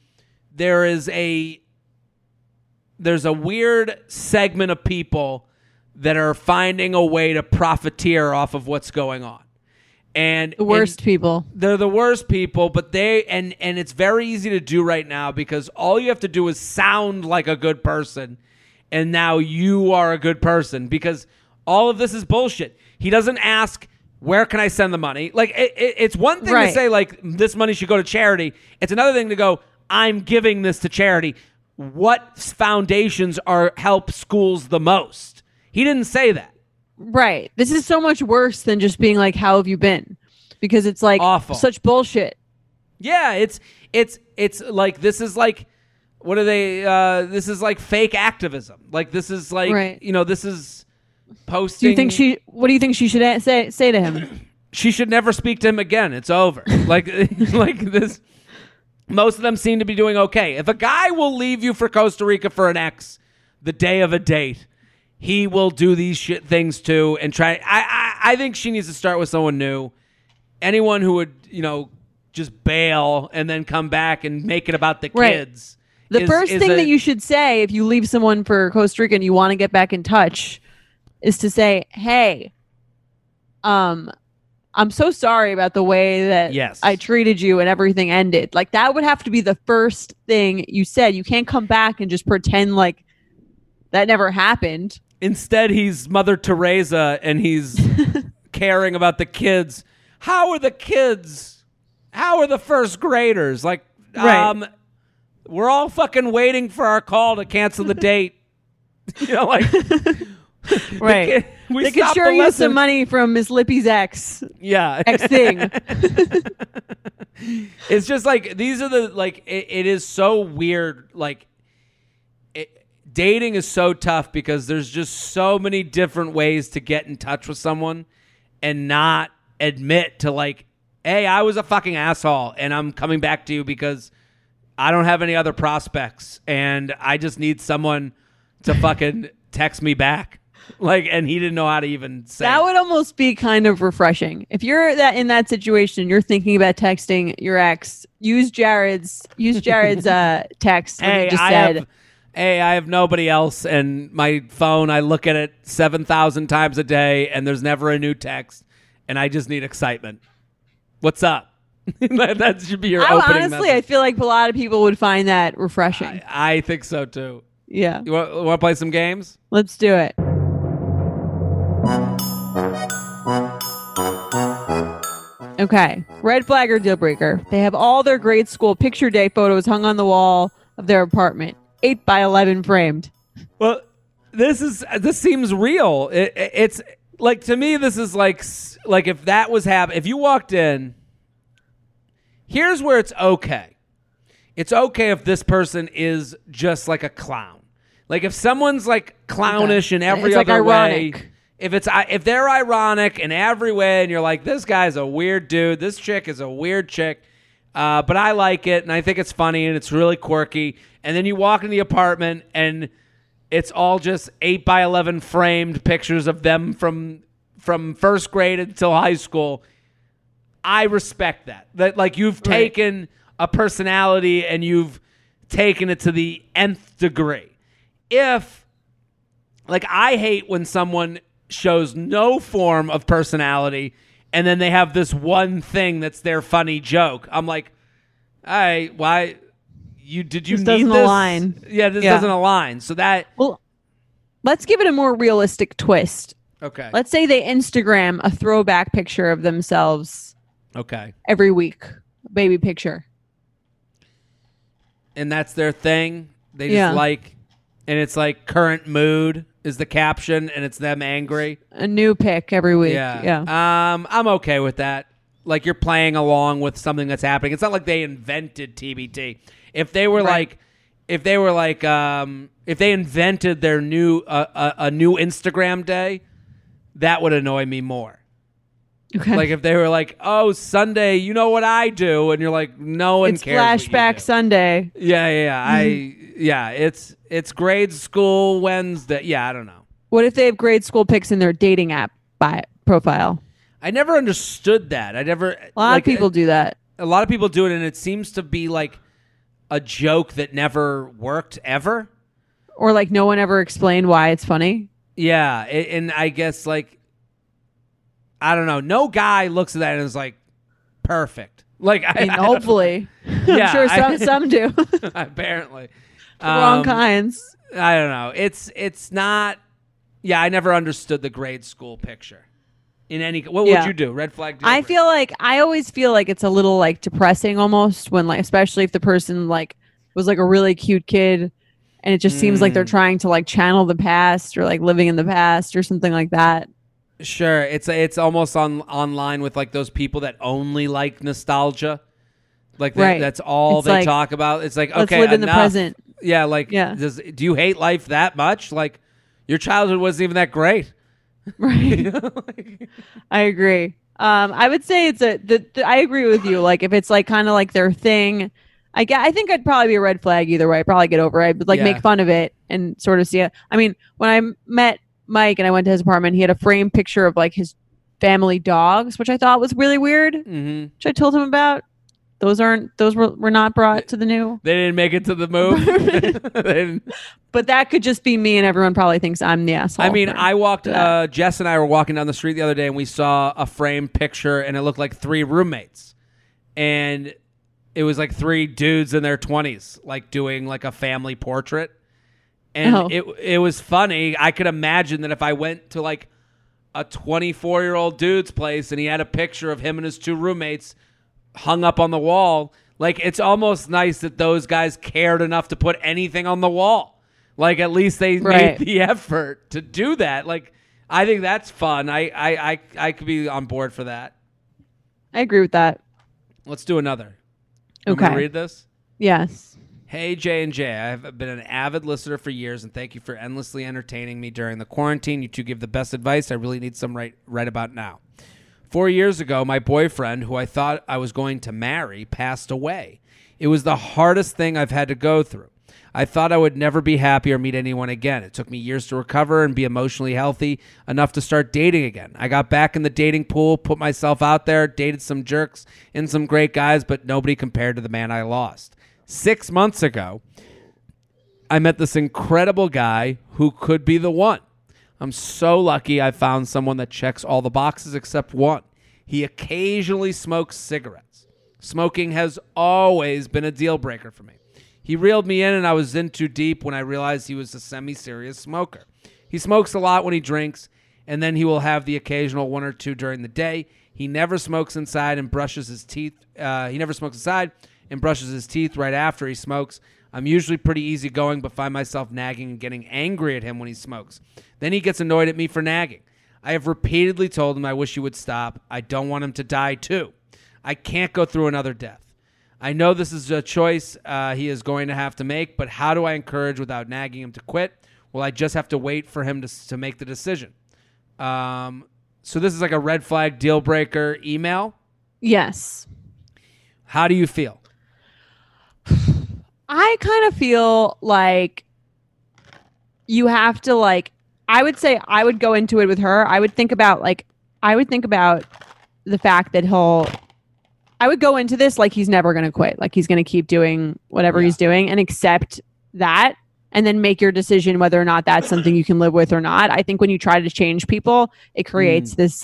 a weird segment of people that are finding a way to profiteer off of what's going on. And the worst people. They're the worst people, but and it's very easy to do right now because all you have to do is sound like a good person. And now you are a good person because all of this is bullshit. He doesn't ask, where can I send the money? Like, it's one thing to say, like, this money should go to charity. It's another thing to go, I'm giving this to charity. What foundations help schools the most? He didn't say that. Right. This is so much worse than just being like, how have you been? Because it's like awful. Such bullshit. Yeah, it's like, this is like, what are they? This is like fake activism. Like, this is like, this is posting. What do you think she should say to him? She should never speak to him again. It's over. like this. Most of them seem to be doing okay. If a guy will leave you for Costa Rica for an ex the day of a date, he will do these shit things too and try. I think she needs to start with someone new. Anyone who would, just bail and then come back and make it about the kids. The first thing that you should say if you leave someone for Costa Rica and you want to get back in touch is to say, hey, I'm so sorry about the way that I treated you and everything ended. Like, that would have to be the first thing you said. You can't come back and just pretend like that never happened. Instead, he's Mother Teresa and he's caring about the kids. How are the kids? How are the first graders? Like, we're all fucking waiting for our call to cancel the date. Right. They could sure use some money from Miss Lippy's ex. Yeah. Ex thing. It's just like, these are the, like, it is so weird. Like, dating is so tough because there's just so many different ways to get in touch with someone and not admit to, like, hey, I was a fucking asshole and I'm coming back to you because I don't have any other prospects and I just need someone to fucking text me back. Like, and he didn't know how to even say that. Would almost be kind of refreshing. If you're in that situation, you're thinking about texting your ex, use Jared's text. Hey, I have nobody else, and my phone, I look at it 7,000 times a day, and there's never a new text, and I just need excitement. What's up? That should be your opening honestly, message. I feel like a lot of people would find that refreshing. I think so, too. Yeah. You want to play some games? Let's do it. Okay. Red flag or deal breaker. They have all their grade school picture day photos hung on the wall of their apartment. 8 by 11 framed. Well, this seems real. It's like, to me, this is like if that was happening, if you walked in, here's where it's okay. It's okay if this person is just like a clown. Like if someone's like clownish in every It's other like way. ironic. If they're ironic in every way and you're like, this guy's a weird dude, this chick is a weird chick, but I like it and I think it's funny and it's really quirky. And then you walk in the apartment and it's all just 8 by 11 framed pictures of them from first grade until high school. I respect that. That like you've taken a personality and you've taken it to the nth degree. If like I hate when someone shows no form of personality and then they have this one thing that's their funny joke. I'm like, all right, why did you This need doesn't this? align. Yeah, this doesn't align. So that Well, let's give it a more realistic twist. okay. Let's say they Instagram a throwback picture of themselves Okay. every week. Baby picture. And that's their thing. They just like, and it's like current mood is the caption and it's them angry. A new pic every week. Yeah. I'm okay with that. Like you're playing along with something that's happening. It's not like they invented TBT. If they were if they invented their new a new Instagram day, that would annoy me more. Okay. Like if they were like, "Oh, Sunday, you know what I do," and you're like, "No one it's cares." what you Flashback do." Sunday. Yeah. It's grade school Wednesday. Yeah, I don't know. What if they have grade school pics in their dating app profile? I never understood that. A lot of people do that. A lot of people do it, and it seems to be like a joke that never worked ever. Or like no one ever explained why it's funny. Yeah, and I guess like I don't know. No guy looks at that and is like perfect. Like I mean, hopefully. Yeah, I'm sure some do. apparently. The wrong kinds. I don't know. It's not. Yeah, I never understood the grade school picture. In any, what would you do? Red flag? I always feel like it's a little like depressing almost when like, especially if the person like was like a really cute kid, and it just seems like they're trying to like channel the past or like living in the past or something like that. Sure, it's almost online with like those people that only like nostalgia, like that's all they talk about. It's like, let's okay, live in the enough. present. Yeah, like do you hate life that much? Like your childhood wasn't even that great. Right. I agree. I would say it's I agree with you. Like if it's like kind of like their thing, I think I'd probably be a red flag either way. I'd probably get over it. I'd like make fun of it and sort of see it. I mean, when I met Mike and I went to his apartment, he had a framed picture of like his family dogs, which I thought was really weird, which I told him about. Those were not brought to the new. They didn't make it to the move. But that could just be me, and everyone probably thinks I'm the asshole. I mean, I walked. Jess and I were walking down the street the other day, and we saw a framed picture, and it looked like 3 roommates, and it was like 3 dudes in their 20s, like doing like a family portrait, and it was funny. I could imagine that if I went to like a 24-year-old dude's place, and he had a picture of him and his 2 roommates hung up on the wall, like it's almost nice that those guys cared enough to put anything on the wall. Like at least they made the effort to do that. Like I think that's fun. I could be on board for that. I agree with that. Let's do another. Okay. Can we read this? Yes. Hey J&J, I've been an avid listener for years, and thank you for endlessly entertaining me during the quarantine. You two give the best advice. I really need some right about now. 4 years ago, my boyfriend, who I thought I was going to marry, passed away. It was the hardest thing I've had to go through. I thought I would never be happy or meet anyone again. It took me years to recover and be emotionally healthy enough to start dating again. I got back in the dating pool, put myself out there, dated some jerks and some great guys, but nobody compared to the man I lost. 6 months ago, I met this incredible guy who could be the one. I'm so lucky I found someone that checks all the boxes except one. He occasionally smokes cigarettes. Smoking has always been a deal breaker for me. He reeled me in, and I was in too deep when I realized he was a semi-serious smoker. He smokes a lot when he drinks, and then he will have the occasional 1 or 2 during the day. He never smokes inside and brushes his teeth. He never smokes inside and brushes his teeth right after he smokes. I'm usually pretty easygoing, but find myself nagging and getting angry at him when he smokes. Then he gets annoyed at me for nagging. I have repeatedly told him I wish he would stop. I don't want him to die too. I can't go through another death. I know this is a choice he is going to have to make, but how do I encourage without nagging him to quit? Well, I just have to wait for him to make the decision. So this is like a red flag deal breaker email. Yes. How do you feel? I kind of feel like you have to I would say I would go into it with her. I would think about the fact that I would go into this like he's never going to quit. Like he's going to keep doing whatever he's doing and accept that, and then make your decision whether or not that's something you can live with or not. I think when you try to change people, it creates this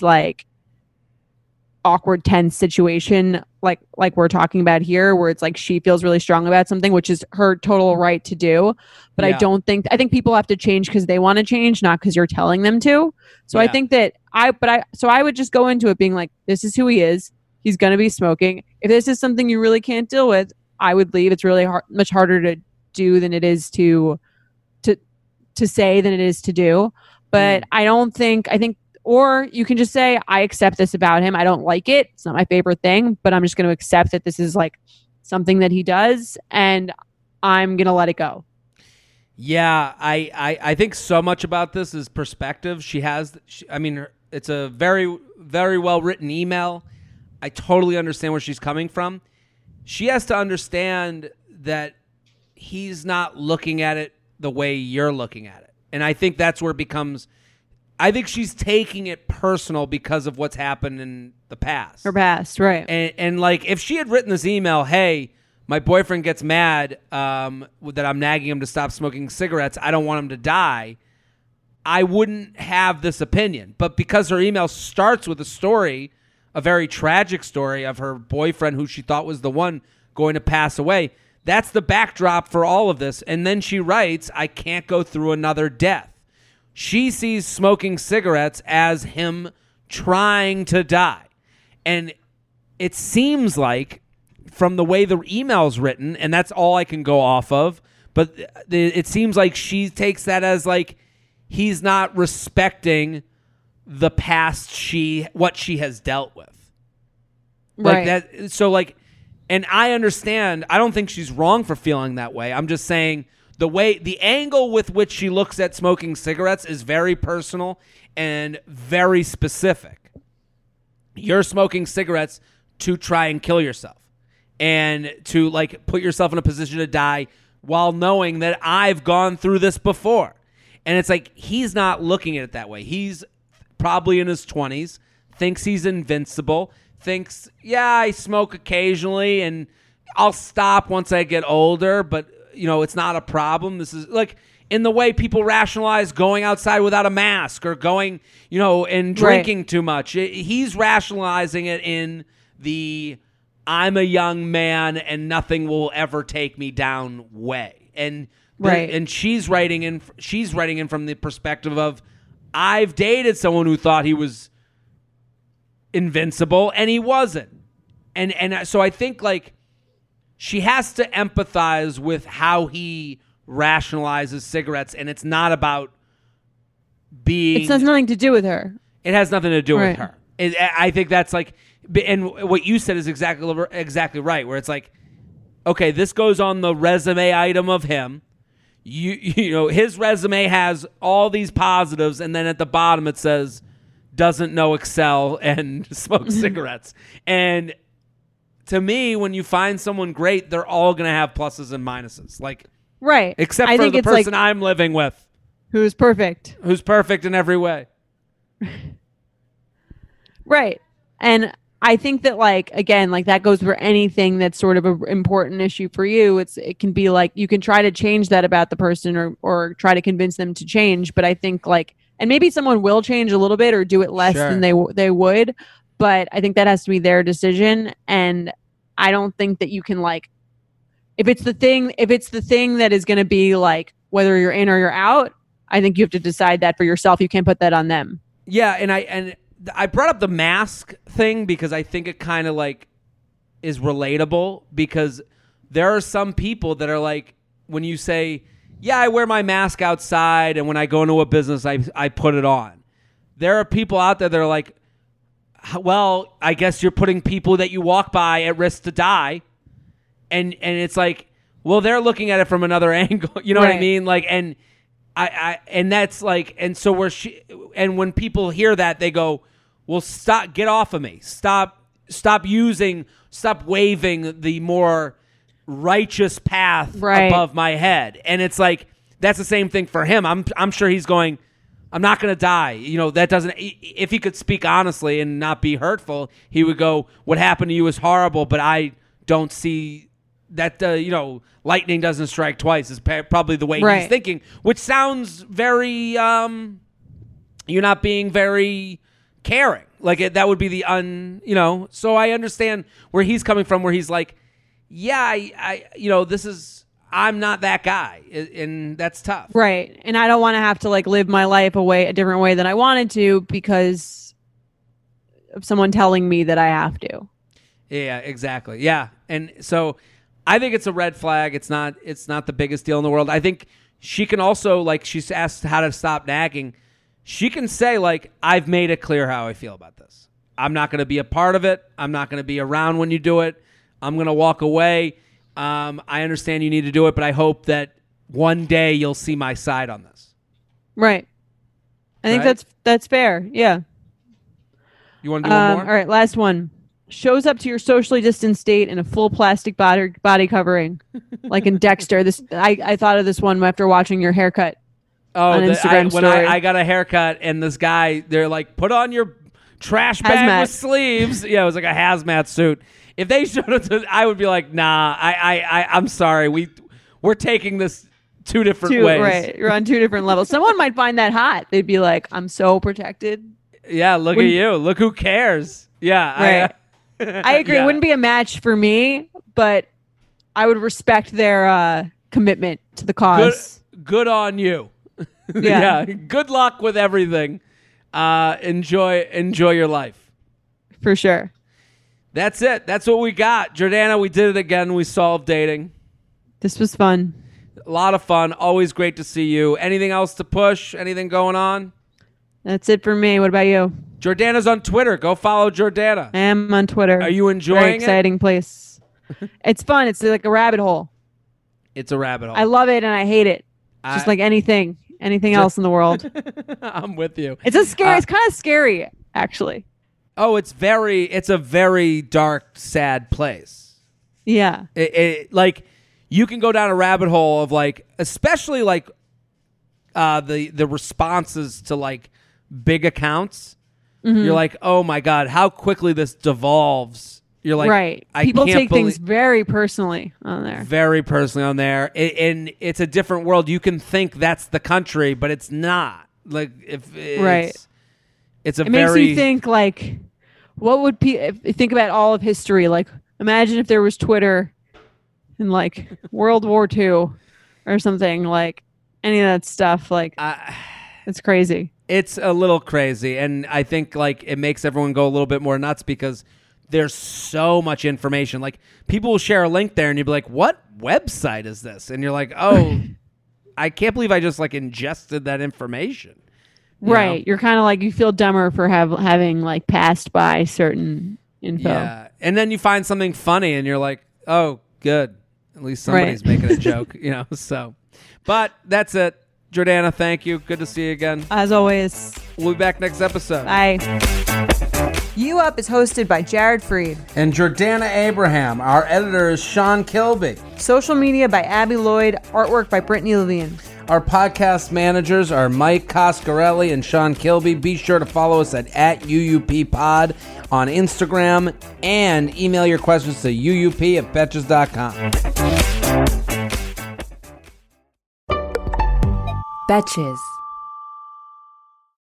awkward, tense situation like we're talking about here, where it's like she feels really strong about something, which is her total right to do. But I think people have to change because they want to change, not because you're telling them to. So I think that I would just go into it being like, this is who he is. He's going to be smoking. If this is something you really can't deal with, I would leave. It's really much harder to do than it is to say than it is to do. But I think, or you can just say, I accept this about him. I don't like it. It's not my favorite thing, but I'm just going to accept that this is something that he does, and I'm going to let it go. Yeah, I think so much about this is perspective. It's a very, very well written email. I totally understand where she's coming from. She has to understand that he's not looking at it the way you're looking at it. And I think that's where it becomes, I think she's taking it personal because of what's happened in the past. Her past, right. And if she had written this email, hey, my boyfriend gets mad that I'm nagging him to stop smoking cigarettes, I don't want him to die, I wouldn't have this opinion. But because her email starts with a story, a very tragic story of her boyfriend who she thought was the one going to pass away, that's the backdrop for all of this. And then she writes, I can't go through another death. She sees smoking cigarettes as him trying to die. And it seems like, from the way the email's written, and that's all I can go off of, but it seems like she takes that as he's not respecting the past what she has dealt with. Right. And I understand, I don't think she's wrong for feeling that way. I'm just saying the angle with which she looks at smoking cigarettes is very personal and very specific. You're smoking cigarettes to try and kill yourself and to put yourself in a position to die, while knowing that I've gone through this before. And it's he's not looking at it that way. He's probably in his 20s, thinks he's invincible, thinks, yeah, I smoke occasionally and I'll stop once I get older, but it's not a problem. This is in the way people rationalize going outside without a mask or going, and drinking too much. He's rationalizing it in the I'm a young man and nothing will ever take me down way. And and she's writing in from the perspective of, I've dated someone who thought he was invincible and he wasn't. And so I think she has to empathize with how he rationalizes cigarettes, and it's not about being... It has nothing to do with her. It has nothing to do with her. I think that's and what you said is exactly right, where it's okay, this goes on the resume item of him. His resume has all these positives, and then at the bottom it says doesn't know Excel and smokes cigarettes. And to me, when you find someone great, they're all going to have pluses and minuses. Right. Except for the person I'm living with. Who's perfect. Who's perfect in every way. Right. And I think that again, that goes for anything that's sort of an important issue for you. It can be you can try to change that about the person or try to convince them to change. But I think and maybe someone will change a little bit or do it less than they would. But I think that has to be their decision. And I don't think that you can if it's the thing that is going to be whether you're in or you're out, I think you have to decide that for yourself. You can't put that on them. Yeah. And I brought up the mask thing because I think it kind of like is relatable, because there are some people that are like, when you say, yeah, I wear my mask outside and when I go into a business, I put it on. There are people out there that are like, well, I guess you're putting people that you walk by at risk to die. And it's like, well, they're looking at it from another angle. You know what I mean? Like, and and that's like, and so and when people hear that, they go, well, stop, get off of me. Stop waving the more righteous path above my head. And it's like, that's the same thing for him. I'm sure he's going, I'm not going to die. You know, that doesn't, if he could speak honestly and not be hurtful, he would go, what happened to you is horrible, but I don't see that, lightning doesn't strike twice is probably the way he's thinking, which sounds very, you're not being very caring. Like that would be the so I understand where he's coming from, where he's like, yeah, I'm not that guy, and that's tough. Right. And I don't want to have to like live my life a different way than I wanted to because of someone telling me that I have to. Yeah, exactly. Yeah. And so I think it's a red flag. It's not the biggest deal in the world. I think she can also, like, she's asked how to stop nagging. She can say, like, I've made it clear how I feel about this. I'm not going to be a part of it. I'm not going to be around when you do it. I'm going to walk away. I understand you need to do it, but I hope that one day you'll see my side on this. Right. I think that's fair. Yeah. You want to do one more? All right, last one. Shows up to your socially distanced date in a full plastic body covering, like in Dexter. I thought of this one after watching your haircut. On Instagram when story. I got a haircut and this guy, they're like, put on your trash bag with sleeves. Yeah, it was like a hazmat suit. If they showed up to, I would be like, nah, I'm sorry. We're taking this two different ways. Right, you're on two different levels. Someone might find that hot. They'd be like, I'm so protected. Yeah, look at you. Look who cares. Yeah, right. I agree. Yeah. It wouldn't be a match for me, but I would respect their commitment to the cause. Good on you. Yeah. Good luck with everything. Enjoy your life. For sure. That's it. That's what we got. Jordana, we did it again. We solved dating. This was fun. A lot of fun. Always great to see you. Anything else to push? Anything going on? That's it for me. What about you? Jordana's on Twitter. Go follow Jordana. I am on Twitter. Are you enjoying Very exciting place. It's fun. It's like a rabbit hole. It's a rabbit hole. I love it and I hate it. Just like anything else in the world. I'm with you. It's it's kind of scary, actually. Oh, it's a very dark, sad place. Yeah. Like, you can go down a rabbit hole of like, especially like the responses to like big accounts. Mm-hmm. You're like, oh my God, how quickly this devolves. You're like, right. People take things very personally on there. Very personally on there. And it's a different world. You can think that's the country, but it's not. Like, it's it makes you think, like, what would think about all of history? Like, imagine if there was Twitter in like World War II or something, like any of that stuff. Like, it's crazy. It's a little crazy. And I think like it makes everyone go a little bit more nuts because there's so much information. Like, people will share a link there and you'll be like, what website is this? And you're like, oh, I can't believe I just like ingested that information. Right. You're kind of like, you feel dumber for having like passed by certain info. Yeah. And then you find something funny and you're like, oh, good. At least somebody's making a joke, so. But that's it. Jordana, thank you. Good to see you again. As always. We'll be back next episode. Bye. You Up is hosted by Jared Freed and Jordana Abraham. Our editor is Sean Kilby. Social media by Abby Lloyd. Artwork by Brittany Levine. Our podcast managers are Mike Coscarelli and Sean Kilby. Be sure to follow us at UUPPod on Instagram and email your questions to uup@betches.com. Betches.